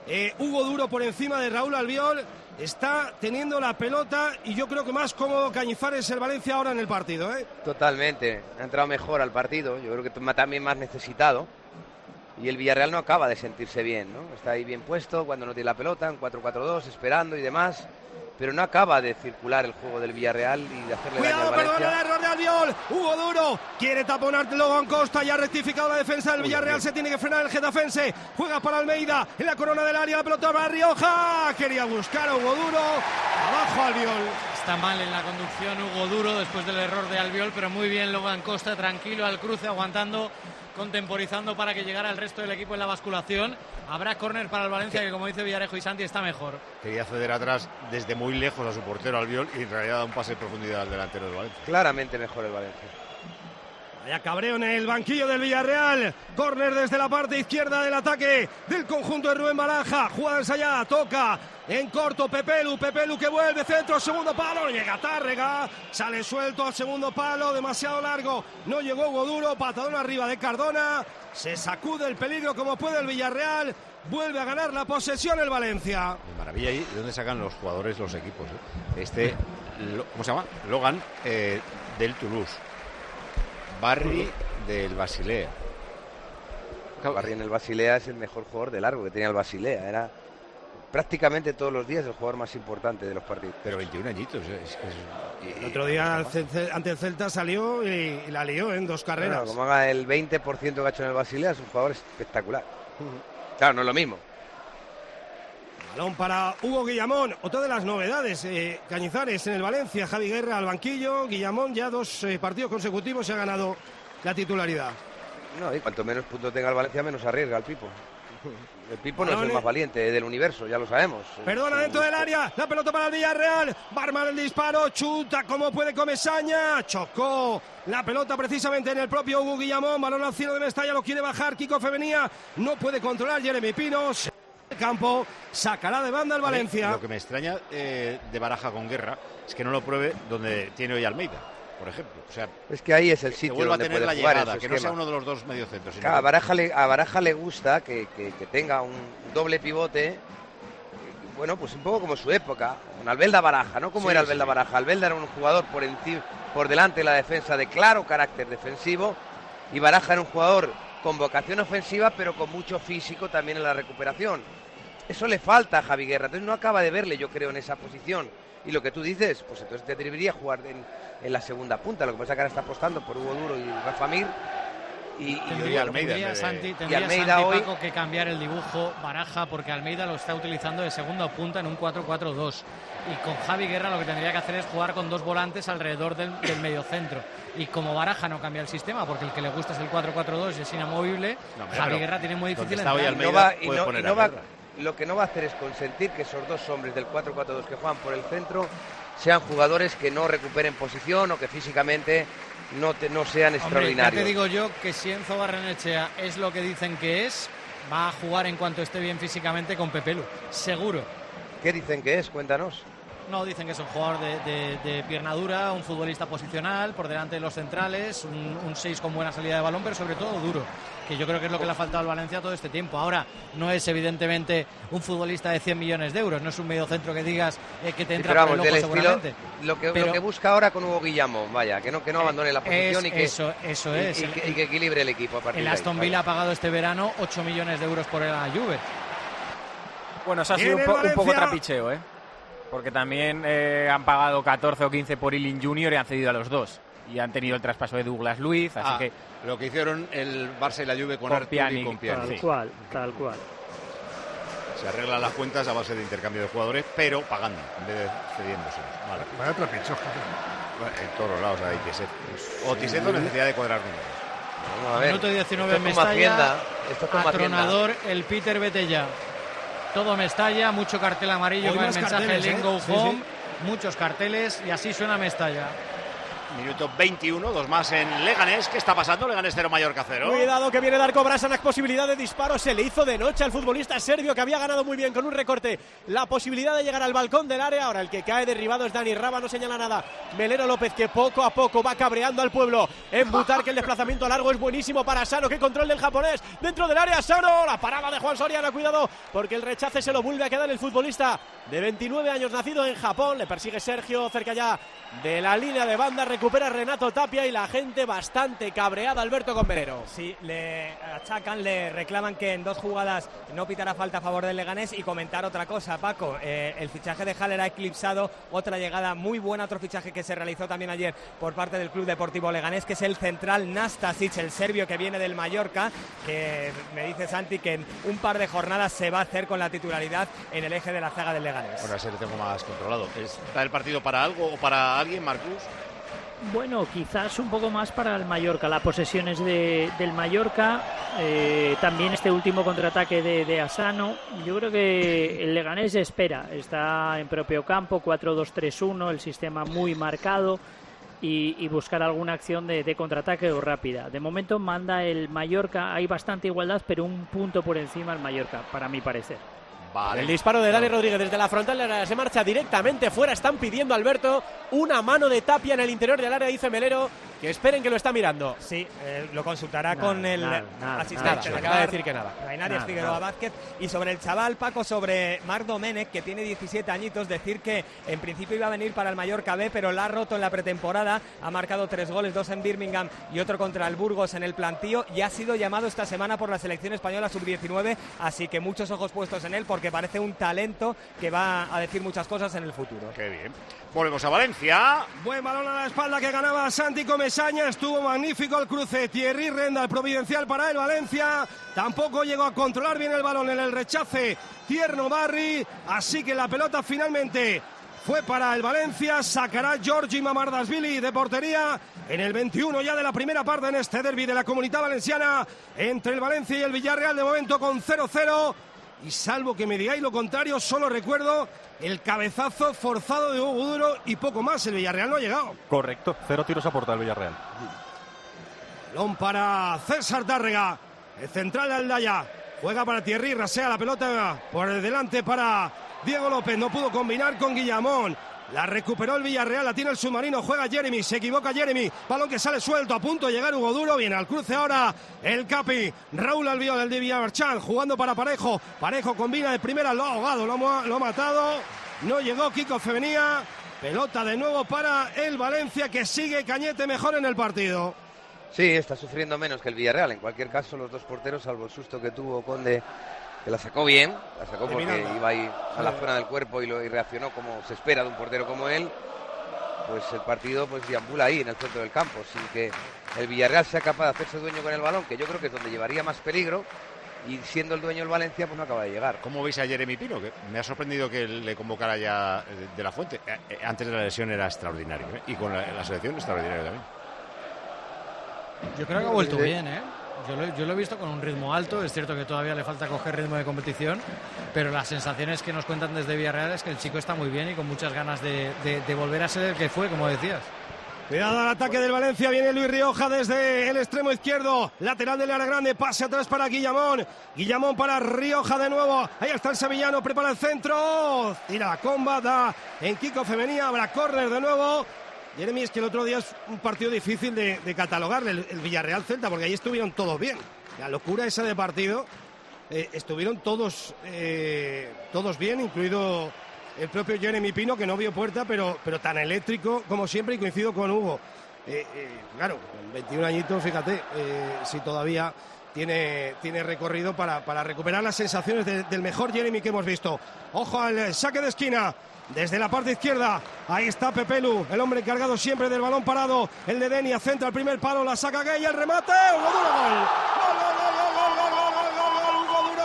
Eh, Hugo Duro por encima de Raúl Albiol. Está teniendo la pelota y yo creo que más cómodo Cañizares el Valencia ahora en el partido, ¿eh? Totalmente, ha entrado mejor al partido, yo creo que también más necesitado. Y el Villarreal no acaba de sentirse bien, ¿no? Está ahí bien puesto cuando no tiene la pelota, en cuatro cuatro dos, esperando y demás. Pero no acaba de circular el juego del Villarreal y de hacerle daño al Cuidado, Valencia. perdón, el error de Albiol. Hugo Duro quiere taponar Logan Costa. Ya ha rectificado la defensa del Villarreal. Uy, se tiene que frenar el getafense. Juega para Almeida en la corona del área. La pelota para Rioja. Quería buscar a Hugo Duro. Abajo Albiol. Está mal en la conducción Hugo Duro después del error de Albiol, pero muy bien Logan Costa, tranquilo al cruce, aguantando, contemporizando para que llegara el resto del equipo en la basculación. Habrá córner para el Valencia, que como dice Villarejo y Santi, está mejor. Quería ceder atrás desde muy lejos a su portero Albiol y en realidad da un pase de profundidad al delantero del Valencia. Claramente mejor el Valencia. Vaya cabreo en el banquillo del Villarreal. Córner desde la parte izquierda del ataque del conjunto de Rubén Baraja. Jugada ensayada, toca en corto Pepelu. Pepelu que vuelve, centro, segundo palo. Llega Tárrega, sale suelto al segundo palo, demasiado largo. No llegó Hugo Duro, patadón arriba de Cardona. Se sacude el peligro como puede el Villarreal. Vuelve a ganar la posesión el Valencia. De maravilla ahí, ¿de dónde sacan los jugadores los equipos? Eh? Este, ¿cómo se llama? Logan, eh, del Toulouse. Barry del Basilea. Barry en el Basilea es el mejor jugador de largo que tenía el Basilea. Era prácticamente todos los días el jugador más importante de los partidos. Pero veintiún añitos. Es, es, el otro día ante el Celta salió y, y la lió en dos carreras. Bueno, como haga el veinte por ciento que ha hecho en el Basilea, es un jugador espectacular. Uh-huh. Claro, no es lo mismo. Balón para Hugo Guillamón, otra de las novedades, eh, Cañizares en el Valencia, Javi Guerra al banquillo, Guillamón ya dos eh, partidos consecutivos se ha ganado la titularidad. No, y cuanto menos puntos tenga el Valencia, menos arriesga el Pipo. El Pipo no es el más valiente del universo, ya lo sabemos. Perdona, dentro del área, la pelota para el Villarreal, Barman el disparo, chuta, como puede Comesaña, chocó la pelota precisamente en el propio Hugo Guillamón, balón al cielo de Mestalla, lo quiere bajar, Kiko Fevenía, no puede controlar Jeremy Pinos. El campo sacará de banda el Valencia. Lo que me extraña eh, de Baraja con Guerra es que no lo pruebe donde tiene hoy Almeida, por ejemplo. O sea, es que ahí es el sitio que vuelva donde a tener puede la jugar llegada, en su que esquema. no sea uno de los dos mediocentros. Claro, a, Baraja le, a Baraja le gusta que, que, que tenga un doble pivote, bueno, pues un poco como su época, con Albelda Baraja, ¿no? Como sí, era Albelda sí. Baraja. Albelda era un jugador por, encima, por delante de la defensa de claro carácter defensivo y Baraja era un jugador con vocación ofensiva pero con mucho físico también en la recuperación. Eso le falta a Javi Guerra, entonces no acaba de verle, yo creo, en esa posición. Y lo que tú dices, pues entonces te debería jugar en, en la segunda punta. Lo que pasa es que ahora está apostando por Hugo Duro y Rafa Mir. Y, tendría, y Almeida, tendría, Santi, tendría y Almeida Santi, hoy... Paco, que cambiar el dibujo Baraja, porque Almeida lo está utilizando de segunda punta en un cuatro cuatro dos. Y con Javi Guerra lo que tendría que hacer es jugar con dos volantes alrededor del, del mediocentro. Y como Baraja no cambia el sistema, porque el que le gusta es el cuatro cuatro dos y es inamovible, no, Javi Guerra tiene muy difícil entrar. Y no va, y no, y no va, lo que no va a hacer es consentir que esos dos hombres del cuatro cuatro dos que juegan por el centro sean jugadores que no recuperen posición o que físicamente no, te, no sean Hombre, extraordinarios. Ya te digo yo que si Enzo Barrenechea es lo que dicen que es, va a jugar en cuanto esté bien físicamente con Pepelu, seguro. ¿Qué dicen que es? Cuéntanos. No, dicen que es un jugador de, de, de pierna dura, un futbolista posicional, por delante de los centrales, un seis con buena salida de balón, pero sobre todo duro, que yo creo que es lo que le ha faltado al Valencia todo este tiempo. Ahora, no es evidentemente un futbolista de cien millones de euros, no es un mediocentro que digas eh, que te entra sí, pero vamos, por el ojo del seguramente. Estilo, lo, que, pero, lo que busca ahora con Hugo Guillamón, vaya, que no, que no abandone la posición es, y, que, eso, eso es. y, y, que, y que equilibre el equipo a partir el de ahí. Aston Villa ha pagado este verano ocho millones de euros por la Juve. Bueno, eso ha sido un, po un poco trapicheo, ¿eh? Porque también eh, han pagado catorce o quince por Ealing Junior y han cedido a los dos. Y han tenido el traspaso de Douglas Luiz, así ah, que... Lo que hicieron el Barça y la Juve con, con Artur Pjanic, y con Pjanic. Tal cual, tal cual. Se arreglan las cuentas a base de intercambio de jugadores, pero pagando, en vez de cediéndose. Vale. Vaya trapicho. Bueno, en todos los lados hay que ser. O Tiseto o necesidad de cuadrar números. Vamos a ver. Minuto diecinueve en Mestalla. Atronador el Peter Betella. Todo Mestalla, mucho cartel amarillo con el mensaje Link Go Home, sí, sí. Muchos carteles y así suena Mestalla. Minuto veintiuno, dos más en Leganés. ¿Qué está pasando? Leganés cero, Mallorca cero. Cuidado que viene Darko Brasanac, posibilidad de disparo. Se le hizo de noche al futbolista serbio que había ganado muy bien con un recorte la posibilidad de llegar al balcón del área. Ahora el que cae derribado es Dani Raba, no señala nada Melero López, que poco a poco va cabreando al pueblo en Butar, que el desplazamiento largo es buenísimo para Sano. ¡Qué control del japonés! Dentro del área, Sano, la parada de Juan Soriano, cuidado porque el rechace se lo vuelve a quedar el futbolista de veintinueve años, nacido en Japón. Le persigue Sergio cerca ya de la línea de banda, recupera Renato Tapia y la gente bastante cabreada, Alberto Converero. Sí, le achacan, le reclaman que en dos jugadas no pitará falta a favor del Leganés. Y comentar otra cosa, Paco, eh, el fichaje de Haller ha eclipsado otra llegada muy buena, otro fichaje que se realizó también ayer por parte del Club Deportivo Leganés, que es el central Nastasic, el serbio que viene del Mallorca, que me dice Santi que en un par de jornadas se va a hacer con la titularidad en el eje de la zaga del Leganés. Bueno, ese lo tengo más controlado. ¿Está el partido para algo o para alguien, Marcus? Bueno, quizás un poco más para el Mallorca. La posesión es de, del Mallorca. Eh, también este último contraataque de, de Asano. Yo creo que el Leganés espera. Está en propio campo, cuatro dos tres uno, el sistema muy marcado. Y, y buscar alguna acción de, de contraataque o rápida. De momento manda el Mallorca. Hay bastante igualdad, pero un punto por encima el Mallorca, para mi parecer. Vale. El disparo de Dani Rodríguez desde la frontal se marcha directamente fuera. Están pidiendo, Alberto, una mano de Tapia en el interior del área, dice Melero, que esperen que lo está mirando. Sí, eh, lo consultará nada, con el nada, nada, asistente. Nada, acaba de decir que nada. Rainarias Figueroa Vázquez. Y sobre el chaval, Paco, sobre Marc Domènech, que tiene diecisiete añitos, decir que en principio iba a venir para el Mallorca B, pero la ha roto en la pretemporada. Ha marcado tres goles, dos en Birmingham y otro contra el Burgos en el plantío, y ha sido llamado esta semana por la selección española sub diecinueve, así que muchos ojos puestos en él porque parece un talento que va a decir muchas cosas en el futuro. Qué bien. Volvemos a Valencia. Buen balón a la espalda que ganaba Santi Comesaña. Estuvo magnífico el cruce. Thierry Renda, el providencial para el Valencia. Tampoco llegó a controlar bien el balón en el rechace Tierno Barri. Así que la pelota finalmente fue para el Valencia. Sacará Giorgi Mamardashvili de portería en el veintiuno ya de la primera parte en este derbi de la Comunidad Valenciana entre el Valencia y el Villarreal, de momento con cero cero. Y salvo que me digáis lo contrario, solo recuerdo el cabezazo forzado de Hugo Duro y poco más. El Villarreal no ha llegado. Correcto, cero tiros a puerta el Villarreal. Balón para César Tárrega, el central de Aldaya. Juega para Thierry, rasea la pelota por el delante para Diego López. No pudo combinar con Guillamón. La recuperó el Villarreal, la tiene el submarino, juega Jeremy, se equivoca Jeremy, balón que sale suelto, a punto de llegar Hugo Duro, viene al cruce ahora el Capi, Raúl Albiol, el de Villarchan, jugando para Parejo, Parejo combina de primera, lo ha ahogado, lo ha, lo ha matado, no llegó Kiko Femenía, pelota de nuevo para el Valencia, que sigue Cañete mejor en el partido. Sí, está sufriendo menos que el Villarreal, en cualquier caso los dos porteros, salvo el susto que tuvo Conde, que la sacó bien, la sacó porque Terminando. iba ahí a la zona del cuerpo y, lo, y reaccionó como se espera de un portero como él, pues el partido pues deambula ahí en el centro del campo, sin que el Villarreal sea capaz de hacerse dueño con el balón, que yo creo que es donde llevaría más peligro, y siendo el dueño el Valencia pues no acaba de llegar. ¿Cómo veis a Jeremy Pino? Que me ha sorprendido que le convocara ya de la Fuente. Antes de la lesión era extraordinario, ¿eh? Y con la, la selección extraordinario también. Yo creo que ha vuelto bien, ¿eh? Yo lo, yo lo he visto con un ritmo alto. Es cierto que todavía le falta coger ritmo de competición, pero las sensaciones que nos cuentan desde Villarreal es que el chico está muy bien y con muchas ganas de, de, de volver a ser el que fue, como decías. Cuidado al ataque del Valencia, viene Luis Rioja desde el extremo izquierdo, lateral del área grande, pase atrás para Guillamón, Guillamón para Rioja de nuevo, ahí está el sevillano, prepara el centro, tira la comba, da en Kiko Femenía, habrá córner de nuevo. Jeremy, es que el otro día es un partido difícil de, de catalogar, el, el Villarreal-Celta, porque ahí estuvieron todos bien. La locura esa de partido, eh, estuvieron todos, eh, todos bien, incluido el propio Jeremy Pino, que no vio puerta, pero, pero tan eléctrico como siempre, y coincido con Hugo. Eh, eh, claro, con veintiún añitos, fíjate, eh, si todavía tiene, tiene recorrido para, para recuperar las sensaciones de, del mejor Jeremy que hemos visto. Ojo al saque de esquina. Desde la parte izquierda, ahí está Pepelu, el hombre encargado siempre del balón parado, el de Denia, centra el primer palo, la saca Gay, el remate, Hugo Duro, gol, gol, gol, gol, gol, gol, gol, gol, gol, gol, Hugo Duro,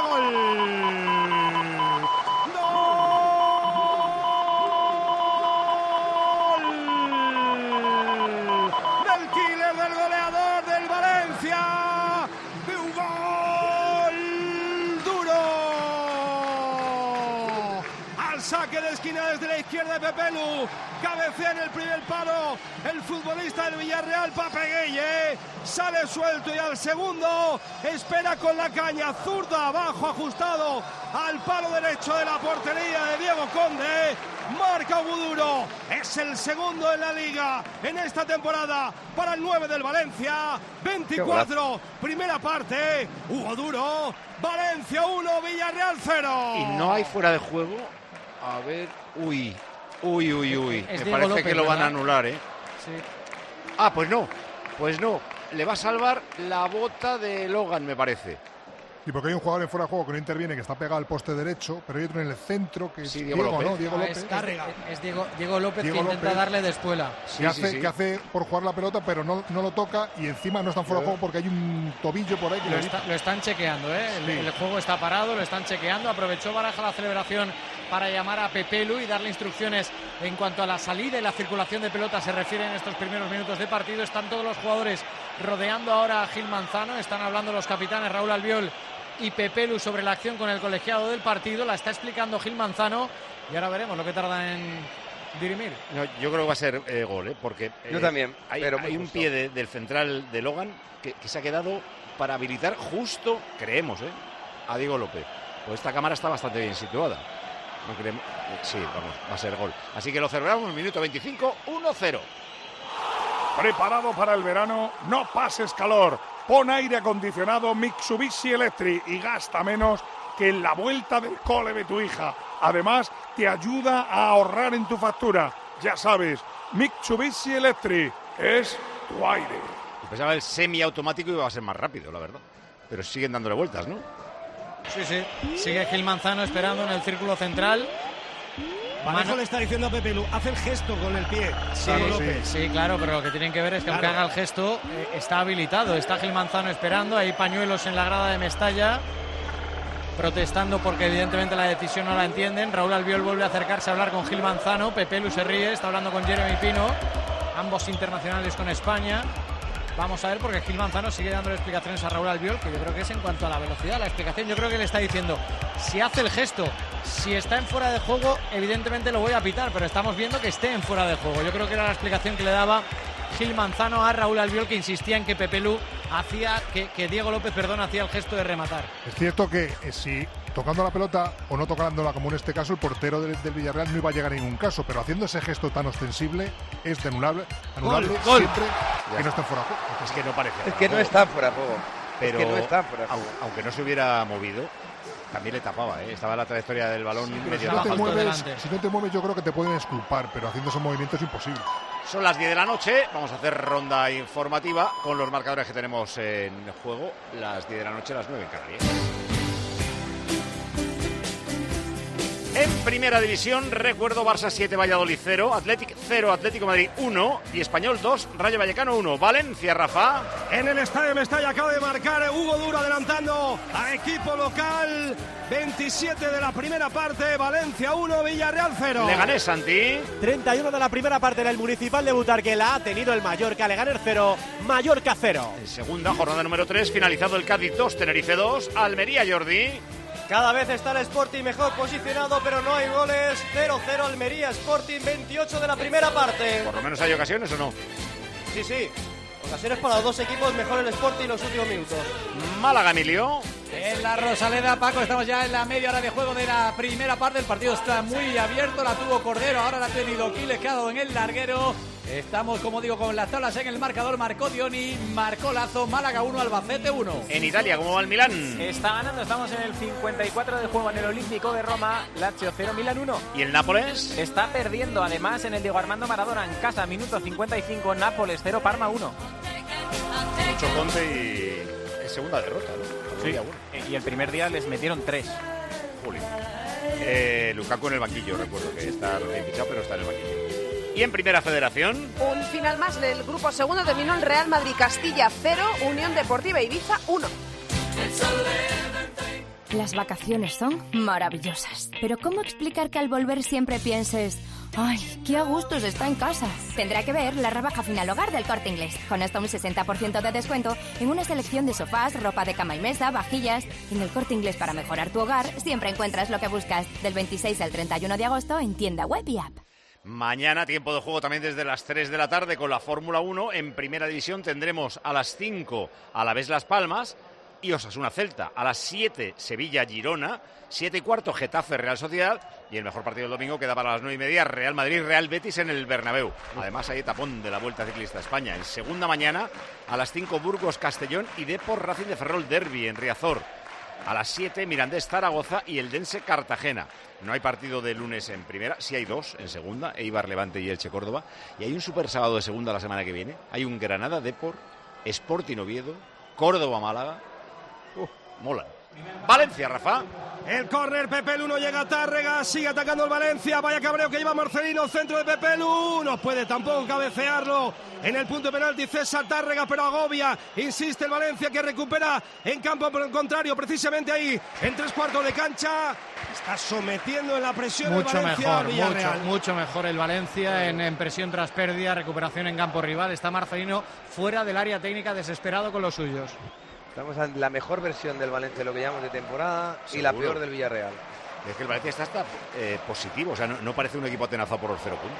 gol, del killer, del goleador del Valencia, un gol duro, al saque saque de esquina desde la izquierda de Pepelu, cabecea en el primer palo el futbolista del Villarreal, Pape Gueye, sale suelto y al segundo espera con la caña zurda abajo ajustado al palo derecho de la portería de Diego Conde. Marca Hugo Duro, es el segundo en la liga en esta temporada para el nueve del Valencia. Veinticuatro, primera parte, Hugo Duro, Valencia uno, Villarreal cero. Y no hay fuera de juego. A ver, uy, uy, uy, uy. Es Me Diego parece López, que lo van a ¿verdad? anular, ¿eh? Sí. Ah, pues no, pues no. Le va a salvar la bota de Logan, me parece. Y porque hay un jugador en fuera de juego que no interviene, que está pegado al poste derecho, pero hay otro en el centro que es Sí, Diego, Diego López. ¿no? Diego Ah, López. es, es- es Diego, Diego López Diego que intenta López. darle de espuela. que, hace, que hace por jugar la pelota, pero no, no lo toca y encima no está en fuera de juego porque hay un tobillo por ahí que Lo, le está- lo están chequeando, ¿eh? El, Sí. el juego está parado, lo están chequeando. Aprovechó Baraja la celebración para llamar a Pepelu y darle instrucciones en cuanto a la salida y la circulación de pelota se refiere en estos primeros minutos de partido. Están todos los jugadores rodeando ahora a Gil Manzano. Están hablando los capitanes Raúl Albiol y Pepelu sobre la acción con el colegiado del partido. La está explicando Gil Manzano y ahora veremos lo que tarda en dirimir. No, yo creo que va a ser eh, gol, ¿eh? Porque eh, Yo también, hay, pero muy hay un justo. pie de- del central de Logan que, que se ha quedado para habilitar justo, creemos, ¿eh? a Diego López. Pues esta cámara está bastante bien situada. No creemos, eh, sí, vamos, va a ser gol. Así que lo celebramos, minuto veinticinco, uno cero. Preparado para el verano, no pases calor. Pon aire acondicionado Mitsubishi Electric y gasta menos que en la vuelta del cole de tu hija. Además, te ayuda a ahorrar en tu factura. Ya sabes, Mitsubishi Electric es tu aire. Yo pensaba el semiautomático iba a ser más rápido, la verdad. Pero siguen dándole vueltas, ¿no? Sí, sí. Sigue Gil Manzano esperando en el círculo central. Parejo Mano- le está diciendo a Pepelu, hace el gesto con el pie. Sí, Diego sí, López. sí, claro, pero lo que tienen que ver es que aunque Claro. haga el gesto, eh, está habilitado. Está Gil Manzano esperando, hay pañuelos en la grada de Mestalla, protestando porque evidentemente la decisión no la entienden. Raúl Albiol vuelve a acercarse a hablar con Gil Manzano, Pepelu se ríe, está hablando con Jeremy Pino, ambos internacionales con España. Vamos a ver porque Gil Manzano sigue dándole explicaciones a Raúl Albiol, que yo creo que es en cuanto a la velocidad, la explicación. Yo creo que le está diciendo, si hace el gesto, si está en fuera de juego, evidentemente lo voy a pitar, pero estamos viendo que esté en fuera de juego. Yo creo que era la explicación que le daba Gil Manzano a Raúl Albiol, que insistía en que Pepelu hacía, que, que Diego López, perdón, hacía el gesto de rematar. Es cierto que eh, si tocando la pelota o no tocándola, como en este caso, el portero del, del Villarreal no iba a llegar a ningún caso, pero haciendo ese gesto tan ostensible es de anulable, anulable Gol, gol. siempre Ya que no está. esté fuera de juego. Es que no parece. Es fuera que de no juego. está fuera de juego. Pero Es que no está fuera de au- juego. aunque no se hubiera movido, también le tapaba, ¿eh? Estaba la trayectoria del balón Pero si medio no, te bajo. mueves, si no te mueves, yo creo que te pueden esculpar, pero haciendo ese movimiento es imposible. Son las diez de la noche, vamos a hacer ronda informativa con los marcadores que tenemos en juego. Las diez de la noche, las nueve en Canarias. En primera división, recuerdo Barça siete, Valladolid cero, Athletic cero, Atlético de Madrid uno y Español dos, Rayo Vallecano uno. Valencia, Rafa. En el estadio Mestalla acaba de marcar Hugo Duro adelantando a equipo local. veintisiete de la primera parte, Valencia uno, Villarreal cero. Leganés, Santi. treinta y uno de la primera parte del Municipal de Butarque la ha tenido el Mallorca. Leganés cero, Mallorca cero. En segunda jornada número tres, finalizado el Cádiz dos, Tenerife dos, Almería, Jordi. Cada vez está el Sporting mejor posicionado, pero no hay goles. cero cero Almería, Sporting veintiocho de la primera parte. Por lo menos hay ocasiones o no. Sí, sí. Ocasiones para los dos equipos, mejor el Sporting en los últimos minutos. Málaga, Emilio. En la Rosaleda, Paco, estamos ya en la media hora de juego de la primera parte. El partido está muy abierto, la tuvo Cordero, ahora la ha tenido Quiles, quedado en el larguero. Estamos, como digo, con las tablas en el marcador. Marcó Dioni, marcó Lazo, Málaga uno, Albacete uno. En Italia, ¿cómo va el Milán? Está ganando, estamos en el cincuenta y cuatro de juego en el Olímpico de Roma, Lazio cero, Milán uno. ¿Y el Nápoles? Está perdiendo además en el Diego Armando Maradona en casa, minuto cincuenta y cinco, Nápoles cero, Parma uno. Mucho Conte y es segunda derrota, ¿no? Sí. Día, bueno. Y el primer día les metieron tres. Juli. Eh, Lukaku en el banquillo, recuerdo que está recién fichado, pero está en el banquillo. ¿Y en Primera Federación? Un final más del grupo segundo terminó el Real Madrid Castilla cero, Unión Deportiva Ibiza uno. Las vacaciones son maravillosas, pero ¿cómo explicar que al volver siempre pienses, ¡Ay, qué a gusto se está en casa! Tendrá que ver la rebaja final hogar del Corte Inglés, con hasta un sesenta por ciento de descuento en una selección de sofás, ropa de cama y mesa, vajillas. En el Corte Inglés, para mejorar tu hogar, siempre encuentras lo que buscas. Del veintiséis al treinta y uno de agosto en tienda web y app. Mañana tiempo de juego también desde las tres de la tarde con la Fórmula uno. En Primera División tendremos a las cinco Alavés Las Palmas y Osasuna Celta. A las siete Sevilla Girona, siete y cuarto Getafe Real Sociedad y el mejor partido del domingo queda para las nueve y media Real Madrid Real Betis en el Bernabéu. Además hay etapón de la Vuelta Ciclista a España. En segunda mañana a las cinco Burgos Castellón y Depor Racing de Ferrol Derby en Riazor. A las siete Mirandés Zaragoza y Eldense Cartagena. No hay partido de lunes en primera, sí hay dos en segunda, Eibar Levante y Elche Córdoba. Y hay un super sábado de segunda la semana que viene. Hay un Granada Depor, Sporting Oviedo, Córdoba Málaga. Uh, mola. Valencia, Rafa. El córner, Pepelu no llega a Tárrega, sigue atacando el Valencia, vaya cabreo que lleva Marcelino, centro de Pepelu, no puede tampoco cabecearlo en el punto de penalti César Tárrega, pero agobia, insiste el Valencia que recupera en campo por el contrario, precisamente ahí, en tres cuartos de cancha, está sometiendo en la presión mucho el Valencia mejor, Villarreal. mucho, mucho mejor el Valencia en, en presión tras pérdida, recuperación en campo rival, está Marcelino fuera del área técnica desesperado con los suyos. Estamos en la mejor versión del Valencia, lo que llamamos de temporada, Seguro. Y la peor del Villarreal. Es que el Valencia está hasta eh, positivo, o sea, no, no parece un equipo atenazado por los cero puntos.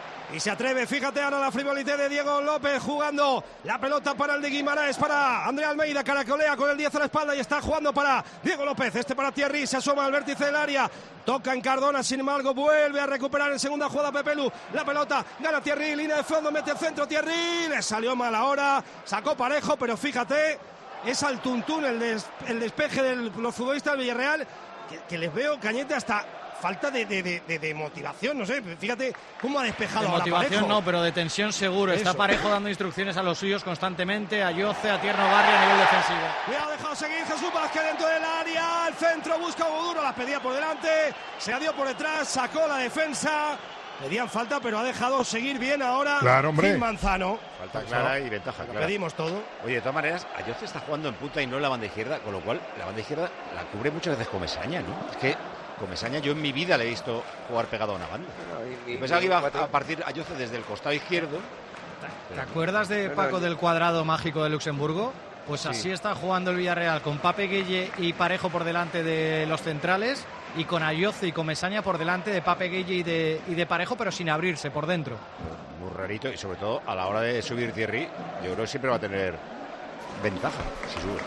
Y se atreve, fíjate ahora la frivolité de Diego López jugando la pelota para el de Guimaraes, para Andrea Almeida, caracolea con el diez a la espalda y está jugando para Diego López, este para Thierry, se asoma al vértice del área, toca en Cardona, sin embargo vuelve a recuperar en segunda jugada Pepelu, la pelota, gana Thierry, línea de fondo, mete el centro Thierry, le salió mal ahora, sacó parejo, pero fíjate, es al tuntún el, des, el despeje de los futbolistas del Villarreal, que, que les veo, Cañete, hasta falta de, de, de, de motivación, no sé, fíjate cómo ha despejado de ahora motivación Parejo. No, pero de tensión seguro, Eso. está Parejo dando instrucciones a los suyos constantemente, a Yoce, a Tierno Barrio a nivel defensivo. Cuidado, dejado seguir Jesús Vázquez dentro del área, al centro, busca Hugo Duro, la pedía por delante, se la dio por detrás, sacó la defensa. Pedían falta, pero ha dejado seguir bien ahora claro, hombre. Gil Manzano. Falta clara y ventaja clara. Pedimos todo. Oye, de todas maneras, Ayoce está jugando en punta y no en la banda izquierda, con lo cual la banda izquierda la cubre muchas veces Comesaña, ¿no? Es que Comesaña yo en mi vida le he visto jugar pegado a una banda. No, y, y, yo pensaba que iba a partir Ayoce desde el costado izquierdo. ¿Te acuerdas de Paco del cuadrado mágico de Luxemburgo? Pues sí. Así está jugando el Villarreal, con Pape Gueye y Parejo por delante de los centrales y con Ayoce y Comesaña por delante de Pape Gueye y de, y de Parejo, pero sin abrirse por dentro. Muy rarito y sobre todo a la hora de subir Thierry, yo creo que siempre va a tener ventaja si sube.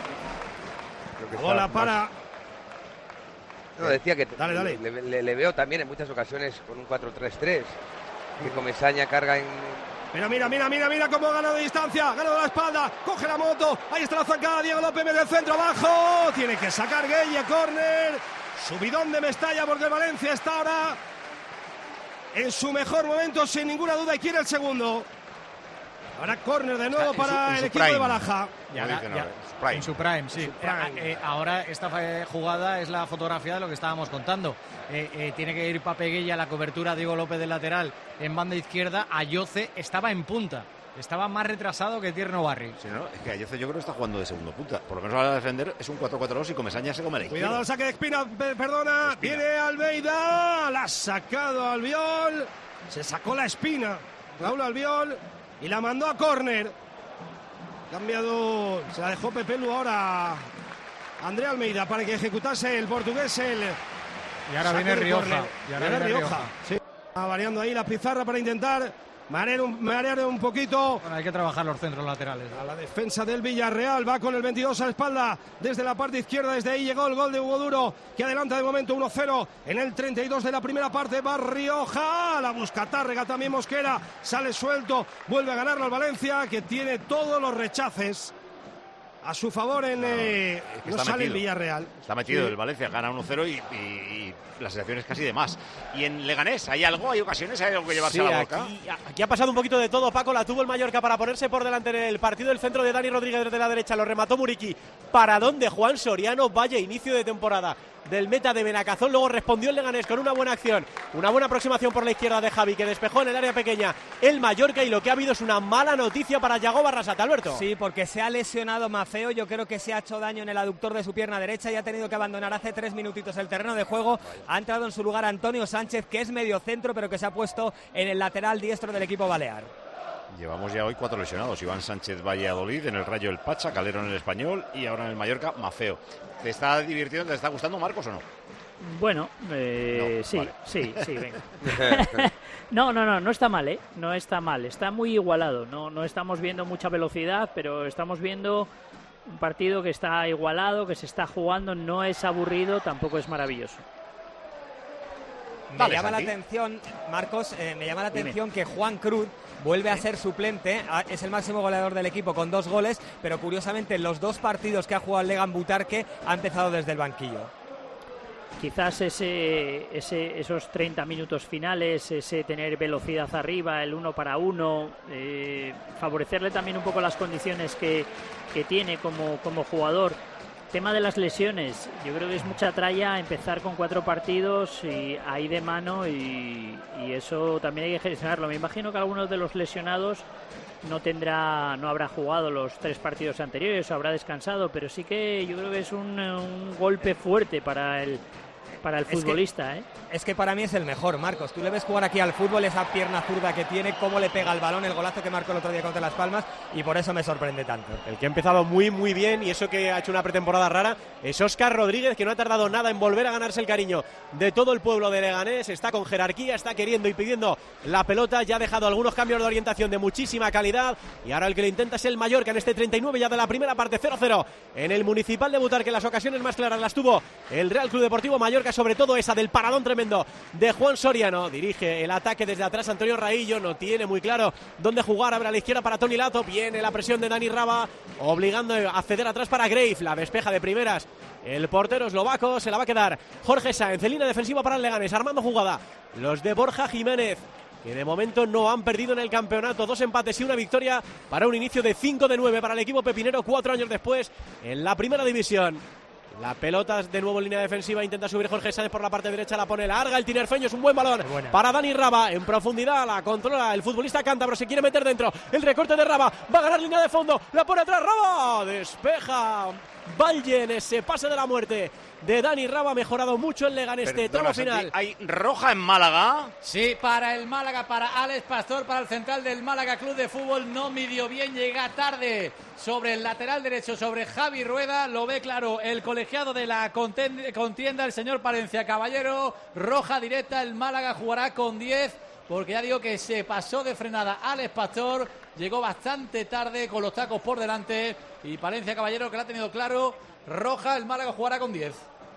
Bola para... No, decía que dale, dale. Le, le, le veo también en muchas ocasiones con un cuatro tres tres, que Comesaña carga en... Mira, mira, mira, mira, mira cómo ha ganado de distancia, ganado la espalda, coge la moto, ahí está la zancada, Diego López mete el centro abajo, tiene que sacar Gueye, córner, subidón de Mestalla porque el Valencia está ahora en su mejor momento sin ninguna duda y quiere el segundo. Ahora córner de nuevo para en su, en el equipo prime. de Baraja. Ya, ya, ya, en su prime, sí. Su prime. Eh, eh, ahora esta eh, jugada es la fotografía de lo que estábamos contando. Eh, eh, tiene que ir Pape Gueye a la cobertura, Diego López del lateral en banda izquierda. Ayoce estaba en punta. Estaba más retrasado que Tierno Barri. Sí, no, es que Ayoce yo creo que está jugando de segundo punta. Por lo menos a la defender es un cuatro cuatro dos y Comesaña se come la izquierda. Cuidado al saque de Espina, perdona. Espina. Viene Almeida, la ha sacado Albiol. Se sacó la Espina. Raúl Albiol. Y la mandó a córner. Cambiado, se la dejó Pepelu ahora Andrea Almeida para que ejecutase el portugués. El y ahora viene Rioja. Y ahora viene Rioja. Rioja. Sí. Va variando ahí la pizarra para intentar marear un, marear un poquito. Bueno, hay que trabajar los centros laterales. A la defensa del Villarreal, va con el veintidós a la espalda desde la parte izquierda, desde ahí llegó el gol de Hugo Duro, que adelanta de momento uno cero en el treinta y dos de la primera parte. Va Rioja, la busca Tárrega, también Mosquera, sale suelto, vuelve a ganarlo al Valencia, que tiene todos los rechaces a su favor en... No, eh, es que no sale metido. El Villarreal. Está metido sí. El Valencia, gana uno cero y, y, y la sensación es casi de más. Y en Leganés, ¿hay algo? ¿Hay ocasiones? ¿Hay algo que llevarse sí, a la boca? Aquí, aquí ha pasado un poquito de todo, Paco. La tuvo el Mallorca para ponerse por delante en el partido. El centro de Dani Rodríguez desde la derecha, lo remató Muriqui. ¿Para dónde Juan Soriano? Vaya inicio de temporada del meta de Benacazón. Luego respondió el Leganés con una buena acción, una buena aproximación por la izquierda de Javi, que despejó en el área pequeña el Mallorca, y lo que ha habido es una mala noticia para Yago Barrasate, Alberto. Sí, porque se ha lesionado Mafeo, yo creo que se ha hecho daño en el aductor de su pierna derecha y ha tenido que abandonar hace tres minutitos el terreno de juego. Ha entrado en su lugar Antonio Sánchez, que es medio centro, pero que se ha puesto en el lateral diestro del equipo balear. Llevamos ya hoy cuatro lesionados: Iván Sánchez Valladolid, en el Rayo el Pacha, Calero en el Español y ahora en el Mallorca Mafeo. ¿Te está divirtiendo, te está gustando, Marcos, o no? Bueno, eh, no, sí, vale. sí, sí, venga. no, no, no, no está mal, ¿eh? No está mal, está muy igualado. No, no estamos viendo mucha velocidad, pero estamos viendo un partido que está igualado, que se está jugando, no es aburrido, tampoco es maravilloso. Me Vale, llama Santi. la atención, Marcos, eh, me llama la Dime. atención que Juan Cruz vuelve a ser suplente, a- es el máximo goleador del equipo con dos goles, pero curiosamente los dos partidos que ha jugado el Legan Butarque ha empezado desde el banquillo. Quizás ese, ese, esos treinta minutos finales, ese tener velocidad arriba, el uno para uno, eh, favorecerle también un poco las condiciones que, que tiene como, como jugador. Tema de las lesiones, yo creo que es mucha tralla empezar con cuatro partidos y ahí de mano, y, y eso también hay que gestionarlo. Me imagino que algunos de los lesionados no tendrá, no habrá jugado los tres partidos anteriores o habrá descansado, pero sí que yo creo que es un, un golpe fuerte para el para el Es que- futbolista, ¿eh? Es que para mí es el mejor, Marcos. Tú le ves jugar aquí al fútbol, esa pierna zurda que tiene, cómo le pega el balón, el golazo que marcó el otro día contra Las Palmas, y por eso me sorprende tanto. El que ha empezado muy muy bien, y eso que ha hecho una pretemporada rara, es Óscar Rodríguez, que no ha tardado nada en volver a ganarse el cariño de todo el pueblo de Leganés. Está con jerarquía, está queriendo y pidiendo la pelota, ya ha dejado algunos cambios de orientación de muchísima calidad, y ahora el que lo intenta es el Mallorca en este treinta y nueve ya de la primera parte. Cero cero en el Municipal de Butarque. Las ocasiones más claras las tuvo el Real Club Deportivo Mallorca, sobre todo esa del paradón tremendo de Juan Soriano. Dirige el ataque desde atrás Antonio Raillo, no tiene muy claro dónde jugar, abre a la izquierda para Toni Lato, viene la presión de Dani Raba, obligando a ceder atrás para Grave, la despeja de primeras el portero eslovaco, se la va a quedar Jorge Sáenz en línea defensiva para el Leganés, armando jugada los de Borja Jiménez, que de momento no han perdido en el campeonato. Dos empates y una victoria para un inicio de cinco de nueve para el equipo pepinero, cuatro años después en la primera división. La pelota de nuevo en línea defensiva, intenta subir Jorge Sáenz por la parte derecha, la pone larga el tinerfeño, es un buen balón para Dani Raba, en profundidad la controla el futbolista cántabro, se quiere meter dentro, el recorte de Raba, va a ganar línea de fondo, la pone atrás Raba, despeja Vallen, ese pase de la muerte de Dani Raba, ha mejorado mucho el Leganés este tramo final. ¿Hay roja en Málaga? Sí, para el Málaga, para Alex Pastor, para el central del Málaga Club de Fútbol. No midió bien, llega tarde sobre el lateral derecho, sobre Javi Rueda. Lo ve claro el colegiado de la contienda, el señor Palencia Caballero. Roja directa, el Málaga jugará con diez, porque ya digo que se pasó de frenada Alex Pastor. Llegó bastante tarde con los tacos por delante, y Palencia Caballero, que lo ha tenido claro. Roja, el Málaga jugará con diez.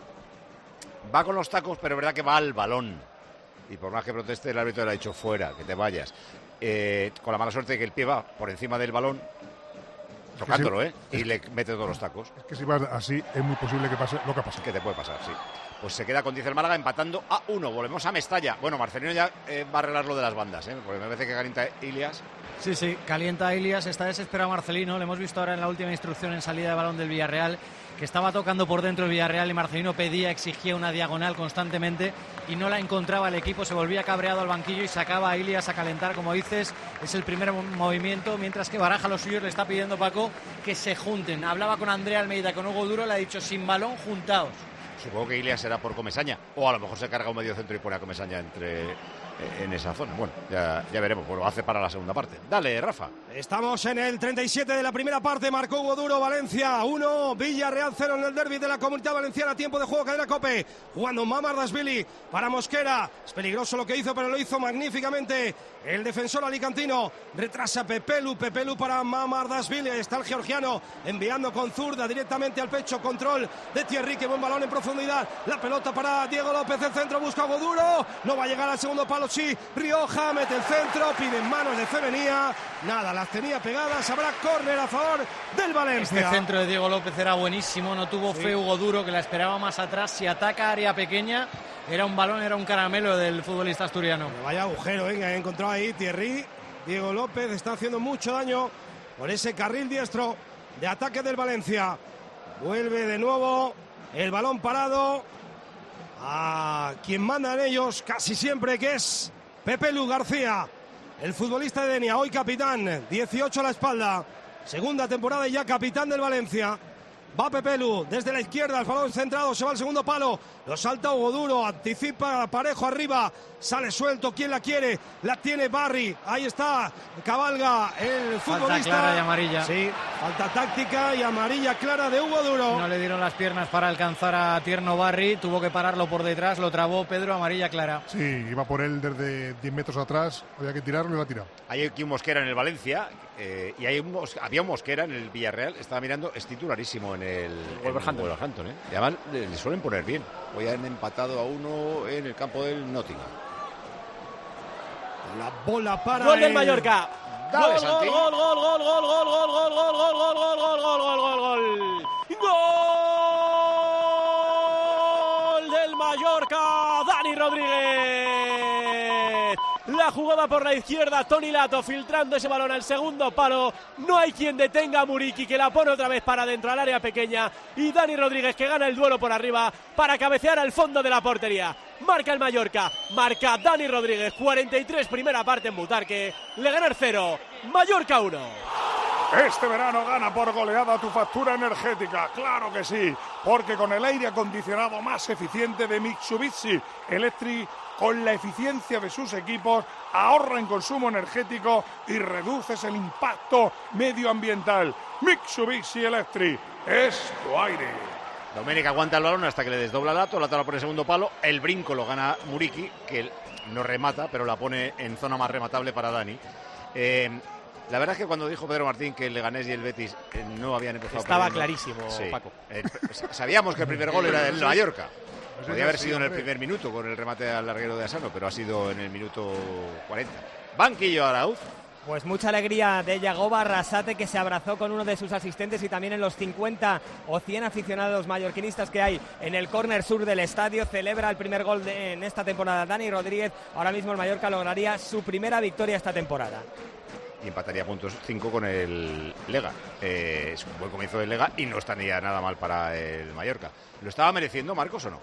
Va con los tacos, pero es verdad que va al balón. Y por más que proteste, el árbitro le ha dicho fuera, que te vayas. Eh, con la mala suerte de que el pie va por encima del balón, tocándolo, sí. ¿eh? Y le mete todos los tacos. Es que si vas así, es muy posible que pase lo que ha pasado. Que te puede pasar, sí. Pues se queda con diez el Málaga, empatando a uno. Volvemos a Mestalla. Bueno, Marcelino ya eh, va a arreglar lo de las bandas, ¿eh? Porque me parece que calienta Ilias. Sí, sí, calienta Ilias, está desesperado Marcelino, le hemos visto ahora en la última instrucción en salida de balón del Villarreal, que estaba tocando por dentro el Villarreal y Marcelino pedía, exigía una diagonal constantemente y no la encontraba el equipo, se volvía cabreado al banquillo y sacaba a Ilias a calentar, como dices, es el primer movimiento, mientras que Baraja, los suyos, le está pidiendo, Paco, que se junten. Hablaba con Andrea Almeida, con Hugo Duro, le ha dicho, sin balón, juntaos. Supongo que Ilias será por Comesaña, o a lo mejor se carga un medio centro y pone a Comesaña entre, eh, en esa zona. Bueno, ya, ya veremos, pues lo hace para la segunda parte. Dale, Rafa. Estamos en el treinta y siete de la primera parte, marcó Hugo Duro, Valencia uno, Villarreal cero en el derbi de la Comunidad Valenciana, tiempo de juego, cadena COPE, jugando Mamardashvili para Mosquera, es peligroso lo que hizo, pero lo hizo magníficamente el defensor alicantino, retrasa Pepelu, Pepelu para Mamardashvili, está el georgiano enviando con zurda directamente al pecho, control de Thierry, que buen balón en profundidad, la pelota para Diego López, el centro busca Hugo Duro, no va a llegar al segundo palo, sí, Rioja mete el centro, pide en manos de Femenía, nada, las tenía pegadas, habrá córner a favor del Valencia. Este centro de Diego López era buenísimo, no tuvo Sí. fe Hugo Duro, que la esperaba más atrás. Si ataca área pequeña, era un balón, era un caramelo del futbolista asturiano. Pero vaya agujero, venga, he encontrado ahí Thierry. Diego López está haciendo mucho daño por ese carril diestro de ataque del Valencia. Vuelve de nuevo el balón parado a quien mandan ellos casi siempre, que es Pepe Lu García, el futbolista de Denia, hoy capitán, dieciocho a la espalda, segunda temporada y ya capitán del Valencia. Va Pepe Lu desde la izquierda, el balón centrado, se va al segundo palo, lo salta Hugo Duro, anticipa Parejo arriba, sale suelto, ¿quién la quiere? La tiene Barry, ahí está, cabalga el futbolista. Falta clara y amarilla. Sí, falta táctica y amarilla clara de Hugo Duro. No le dieron las piernas para alcanzar a Tierno Barry, tuvo que pararlo por detrás, lo trabó Pedro, amarilla clara. Sí, iba por él desde diez metros atrás, había que tirarlo y lo ha tirado. Hay aquí un Mosquera en el Valencia eh, y hay un Mos- había un Mosquera en el Villarreal, estaba mirando, es titularísimo en el Wolverhampton. en el Wolverhampton, ¿eh? Y además le, le suelen poner bien. Hoy han empatado a uno en el campo del Nottingham. La bola para Gol del el- Mallorca. Dale, Gol, Santi. gol, gol, gol, gol, gol, gol, gol, gol, gol, gol, gol, gol, gol, gol, gol, gol. Gol del Mallorca, Dani Rodríguez. La jugada por la izquierda, Toni Lato filtrando ese balón al segundo palo. No hay quien detenga a Muriqui, que la pone otra vez para adentro al área pequeña. Y Dani Rodríguez, que gana el duelo por arriba para cabecear al fondo de la portería. Marca el Mallorca, marca Dani Rodríguez, cuarenta y tres primera parte en Butarque. Leganés cero, Mallorca uno. Este verano gana por goleada tu factura energética, claro que sí, porque con el aire acondicionado más eficiente de Mitsubishi Electric, con la eficiencia de sus equipos, ahorra en consumo energético y reduces el impacto medioambiental. Mitsubishi Electric es tu aire. Domènech aguanta el balón hasta que le desdobla Lato, Lato la pone en segundo palo, el brinco lo gana Muriqui, que no remata, pero la pone en zona más rematable para Dani. Eh, La verdad es que cuando dijo Pedro Martín que el Leganés y el Betis eh, no habían empezado Estaba perdiendo, clarísimo, sí. Paco. Eh, sabíamos que el primer gol era del Mallorca. Pues Podía haber sí, sido en el hombre. primer minuto con el remate al larguero de Asano, pero ha sido en el minuto cuarenta. Banquillo Arauz. Pues mucha alegría de Yagoba Arrasate, que se abrazó con uno de sus asistentes, y también en los cincuenta o cien aficionados mallorquinistas que hay en el córner sur del estadio. Celebra el primer gol de, en esta temporada Dani Rodríguez. Ahora mismo el Mallorca lograría su primera victoria esta temporada. Y empataría puntos cinco con el Lega. Eh, es un buen comienzo del Lega y no estaría nada mal para el Mallorca. ¿Lo estaba mereciendo, Marcos, o no?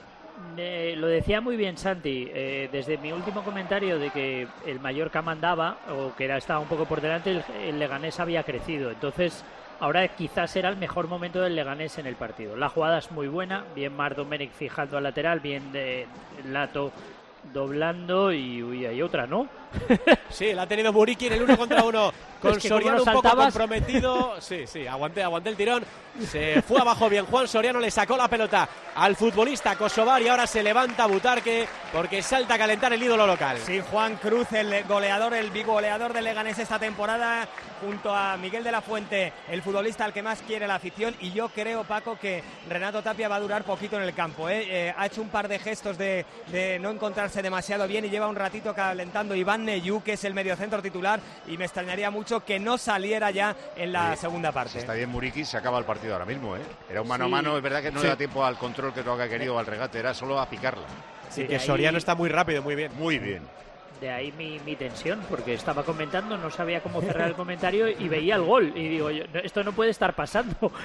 Eh, lo decía muy bien Santi, eh, desde mi último comentario de que el Mallorca mandaba, o que era, estaba un poco por delante, el, el Leganés había crecido. Entonces, ahora quizás era el mejor momento del Leganés en el partido. La jugada es muy buena, bien Marc Domènech fijando al lateral, bien de Lato doblando y uy, hay otra, ¿no? Sí, la ha tenido Muriqui en el uno contra uno con Es que como Soriano no un poco saltabas. comprometido. Sí, sí, aguanté, aguanté el tirón. Se fue abajo bien Juan Soriano, le sacó la pelota al futbolista Kosovar y ahora se levanta Butarque porque salta a calentar el ídolo local. Sí, Juan Cruz, el goleador, el bigoleador del Leganés esta temporada, junto a Miguel de la Fuente, el futbolista al que más quiere la afición. Y yo creo, Paco, que Renato Tapia va a durar poquito en el campo, ¿eh? Eh, ha hecho un par de gestos de, de no encontrarse demasiado bien y lleva un ratito calentando Iván Neyú, que es el mediocentro titular, y me extrañaría mucho que no saliera ya en la Sí, segunda Si parte. está bien Muriqui, se acaba el partido ahora mismo, ¿eh? Era un mano Sí. a mano, es verdad que no Sí. le da tiempo al control que lo que ha querido, al regate, era solo a picarla. Sí, De que ahí- Soriano está muy rápido, muy bien. Muy bien. De ahí mi, mi tensión, porque estaba comentando, no sabía cómo cerrar el comentario y veía el gol. Y digo, yo, no, esto no puede estar pasando.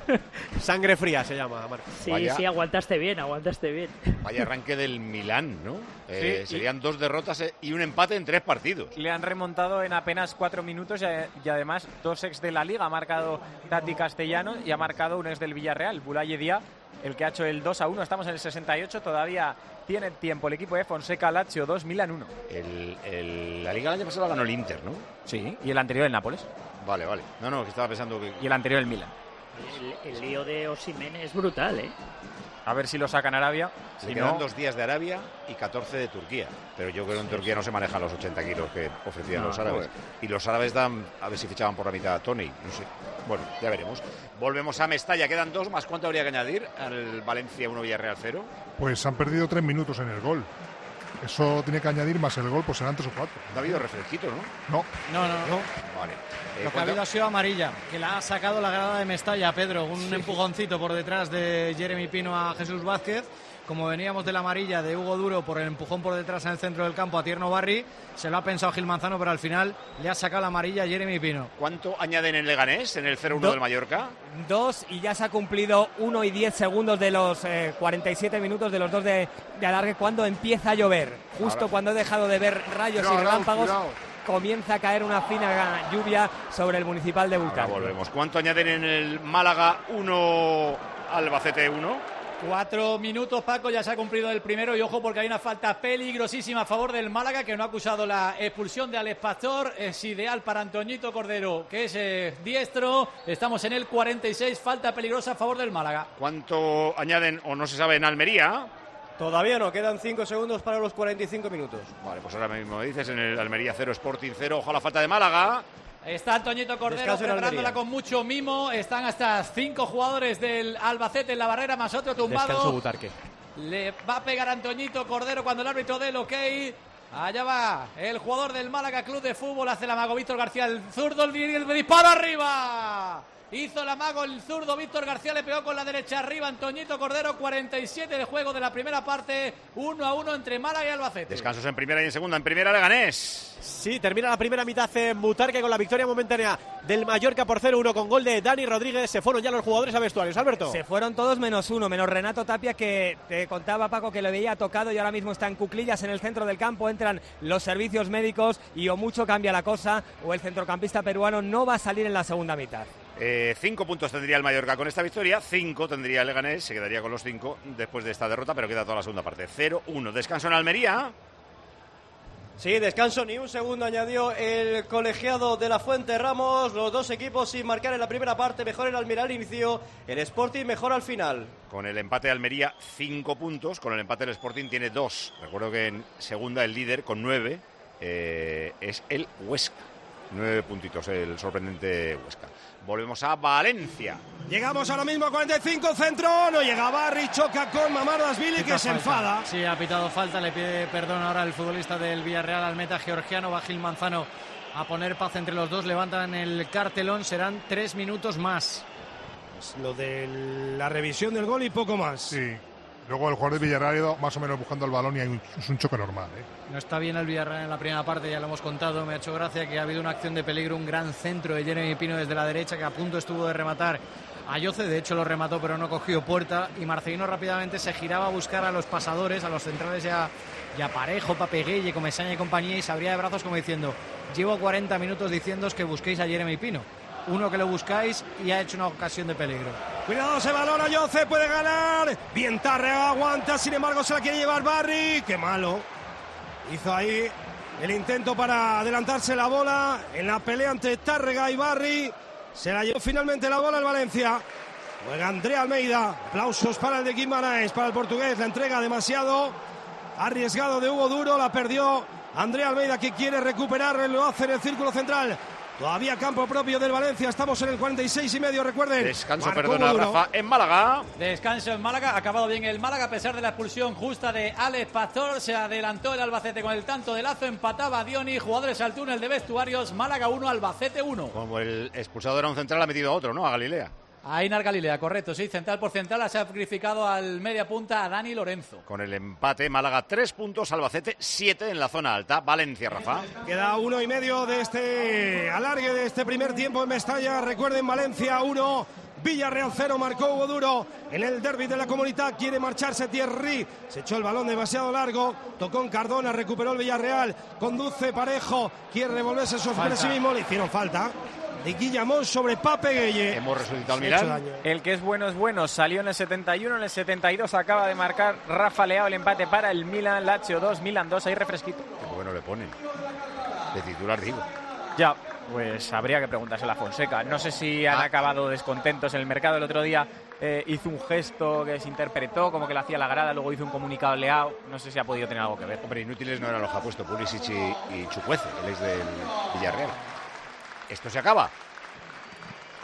Sangre fría se llama, Marco. Sí, Vaya. sí, aguantaste bien, aguantaste bien. Vaya arranque del Milán, ¿no? Eh, Sí, y- serían dos derrotas eh, y un empate en tres partidos. Le han remontado en apenas cuatro minutos y, y además dos ex de la Liga. Ha marcado Tati Castellano y ha marcado un ex del Villarreal, Boulaye Dia, el que ha hecho el dos a uno. Estamos en el sesenta y ocho, todavía tiene tiempo el equipo de Fonseca. Lazio dos, Milan uno. El, el- la Liga el año pasado la ganó el Inter, ¿no? Sí, y el anterior el Nápoles. Vale, vale. No, no, que estaba pensando que... Y el anterior el Milan. El, el lío de Osimhen es brutal, ¿eh? A ver si lo sacan Arabia. Se Si quedan no, dos días de Arabia y catorce de Turquía. Pero yo creo que en Turquía no se manejan los ochenta kilos que ofrecían No, los árabes. joder. Y los árabes dan, a ver si fichaban por la mitad a Tony. No sé. Bueno, ya veremos. Volvemos a Mestalla. Quedan dos más. ¿Cuánto habría que añadir al Valencia uno Villarreal cero? Pues han perdido tres minutos en el gol. Eso tiene que añadir más el gol, pues serán tres o cuatro. No ha habido refresquito, ¿no? No. No, no, no. Vale. Eh, Lo que ha ¿cuánto- habido ha sido amarilla, que la ha sacado la grada de Mestalla, Pedro. Un empujoncito por detrás de Jeremy Pino a Jesús Vázquez. como veníamos de la amarilla de Hugo Duro por el empujón por detrás en el centro del campo a Tierno Barri, se lo ha pensado Gil Manzano, pero al final le ha sacado la amarilla a Jeremy Pino. ¿Cuánto añaden en Leganés, en el cero uno del Mallorca? Dos, y ya se ha cumplido uno y diez segundos de los eh, cuarenta y siete minutos de los dos de, de alargue cuando empieza a llover. Justo Ahora. cuando he dejado de ver rayos cuidado, y relámpagos, cuidado. comienza a caer una fina lluvia sobre el Municipal de Vulcano. Ahora volvemos. ¿Cuánto añaden en el Málaga uno, Albacete uno? Cuatro minutos, Paco, ya se ha cumplido el primero y ojo porque hay una falta peligrosísima a favor del Málaga que no ha acusado la expulsión de Alex Pastor. Es ideal para Antoñito Cordero, que es eh, diestro. Estamos en el cuarenta y seis, falta peligrosa a favor del Málaga. ¿Cuánto añaden o no se sabe en Almería? Todavía no, quedan cinco segundos para los cuarenta y cinco minutos. Vale, pues ahora mismo dices en el Almería cero, Sporting cero, ojo a la falta de Málaga. Está Antoñito Cordero preparándola con mucho mimo. Están hasta cinco jugadores del Albacete en la barrera, más otro tumbado. Descanso Butarque. Le va a pegar Antoñito Cordero cuando el árbitro dé el ok. Allá va el jugador del Málaga Club de Fútbol. Hace el amago Víctor García, el zurdo, el, el disparo arriba. Hizo el amago el zurdo Víctor García, le pegó con la derecha arriba Antoñito Cordero. Cuarenta y siete de juego de la primera parte, uno a uno entre Málaga y Albacete. Descansos en primera y en segunda. En primera Leganés. Sí, termina la primera mitad en Butarque con la victoria momentánea del Mallorca por cero uno con gol de Dani Rodríguez. Se fueron ya los jugadores a vestuarios, Alberto. Se fueron todos menos uno, menos Renato Tapia, que te contaba, Paco, que lo veía tocado y ahora mismo está en cuclillas en el centro del campo. Entran los servicios médicos y o mucho cambia la cosa o el centrocampista peruano no va a salir en la segunda mitad. Eh, cinco puntos tendría el Mallorca con esta victoria, cinco tendría el Leganés, se quedaría con los cinco después de esta derrota, pero queda toda la segunda parte. cero uno. Descanso en Almería. Sí, descanso, ni un segundo añadió el colegiado de la Fuente Ramos. Los dos equipos sin marcar en la primera parte, mejor el Almería al inicio, el Sporting mejor al final. Con el empate de Almería, cinco puntos, con el empate el Sporting tiene dos. Recuerdo que en segunda el líder con nueve eh, es el Huesca. Nueve puntitos el sorprendente Huesca. Volvemos a Valencia. Llegamos ahora mismo a cuarenta y cinco, centro, no llega Barry, choca con Mamardashvili, que se enfada. Sí, ha pitado falta, le pide perdón ahora el futbolista del Villarreal al meta georgiano, va Gil Manzano a poner paz entre los dos, levantan el cartelón, serán tres minutos más. Pues lo de la revisión del gol y poco más. Sí. Luego el jugador del Villarreal ha ido más o menos buscando el balón y hay un, es un choque normal, ¿eh? No está bien el Villarreal en la primera parte, ya lo hemos contado. Me ha hecho gracia que ha habido una acción de peligro, un gran centro de Jeremy Pino desde la derecha, que a punto estuvo de rematar a Yoce, de hecho lo remató pero no cogió puerta, y Marcelino rápidamente se giraba a buscar a los pasadores, a los centrales ya, ya Parejo, Papeguelle, Comesaña y compañía, y se abría de brazos como diciendo: llevo cuarenta minutos diciéndoos que busquéis a Jeremy Pino. Uno que lo buscáis y ha hecho una ocasión de peligro. Cuidado, ese balón a Yoce, puede ganar. Bien, Tárrega aguanta, sin embargo se la quiere llevar Barry. Qué malo. Hizo ahí el intento para adelantarse la bola en la pelea entre Tárrega y Barry. Se la llevó finalmente la bola el Valencia. Juega André Almeida. Aplausos para el de Guimaraes, para el portugués. La entrega demasiado arriesgado de Hugo Duro. La perdió André Almeida, que quiere recuperar. Lo hace en el círculo central. Todavía campo propio del Valencia, estamos en el cuarenta y seis y medio, recuerden. Descanso, perdona, Rafa, en Málaga. Descanso en Málaga, ha acabado bien el Málaga a pesar de la expulsión justa de Alex Pastor. Se adelantó el Albacete con el tanto de Lazo, empataba Dioni, jugadores al túnel de vestuarios. Málaga uno, Albacete uno. Como el expulsado era un central, ha metido a otro, ¿no? A Galilea. A Einar Galilea, correcto, sí, central por central, ha sacrificado al media punta a Dani Lorenzo. Con el empate, Málaga tres puntos, Albacete siete en la zona alta. Valencia, Rafa. Queda uno y medio de este alargue de este primer tiempo en Mestalla. Recuerden, Valencia uno, Villarreal cero, marcó Hugo Duro en el derbi de la Comunidad. Quiere marcharse Thierry, se echó el balón demasiado largo, tocó en Cardona, recuperó el Villarreal, conduce Parejo, quiere revolverse sobre sí mismo, le hicieron falta. De Guillamón sobre Papeguelle. Hemos resucitado el Milán. El que es bueno es bueno. Salió en el setenta y uno, en el setenta y dos acaba de marcar Rafa Leao el empate para el Milan. Lazio dos, Milan dos, ahí refresquito. Qué bueno le ponen. De titular, digo. Ya, pues habría que preguntárselo a Fonseca. No sé si han ah. acabado descontentos en el mercado. El otro día eh, hizo un gesto que se interpretó como que le hacía la grada, luego hizo un comunicado Leao. No sé si ha podido tener algo que ver. Hombre, inútiles no eran los que ha puesto Pulisic y, y Chukwueze, el ex del Villarreal. Esto se acaba.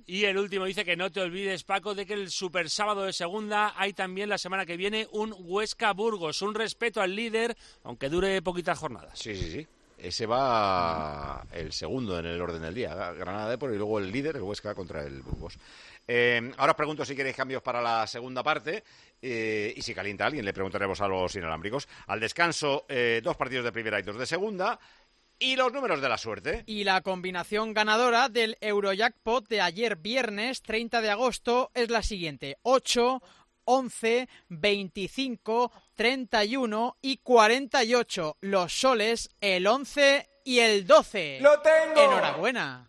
Y el último dice que no te olvides, Paco, de que el super sábado de segunda hay también la semana que viene un Huesca-Burgos, un respeto al líder, aunque dure poquitas jornadas. Sí, sí, sí. Ese va el segundo en el orden del día. Granada Depor y luego el líder, el Huesca, contra el Burgos. Eh, ahora os pregunto si queréis cambios para la segunda parte. Eh, y si calienta alguien, le preguntaremos a los inalámbricos. Al descanso, eh, dos partidos de primera y dos de segunda. Y los números de la suerte. Y la combinación ganadora del Eurojackpot de ayer viernes treinta de agosto es la siguiente: ocho, once, veinticinco, treinta y uno y cuarenta y ocho. Los soles, el once y el doce. ¡Lo tengo! ¡Enhorabuena!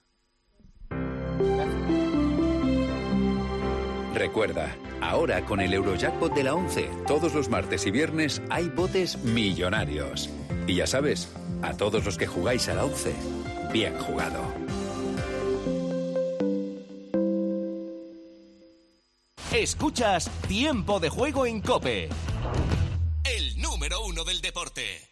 Recuerda, ahora con el Eurojackpot de la once, todos los martes y viernes hay botes millonarios. Y ya sabes, a todos los que jugáis a la once, bien jugado. Escuchas Tiempo de Juego en COPE, el número uno del deporte.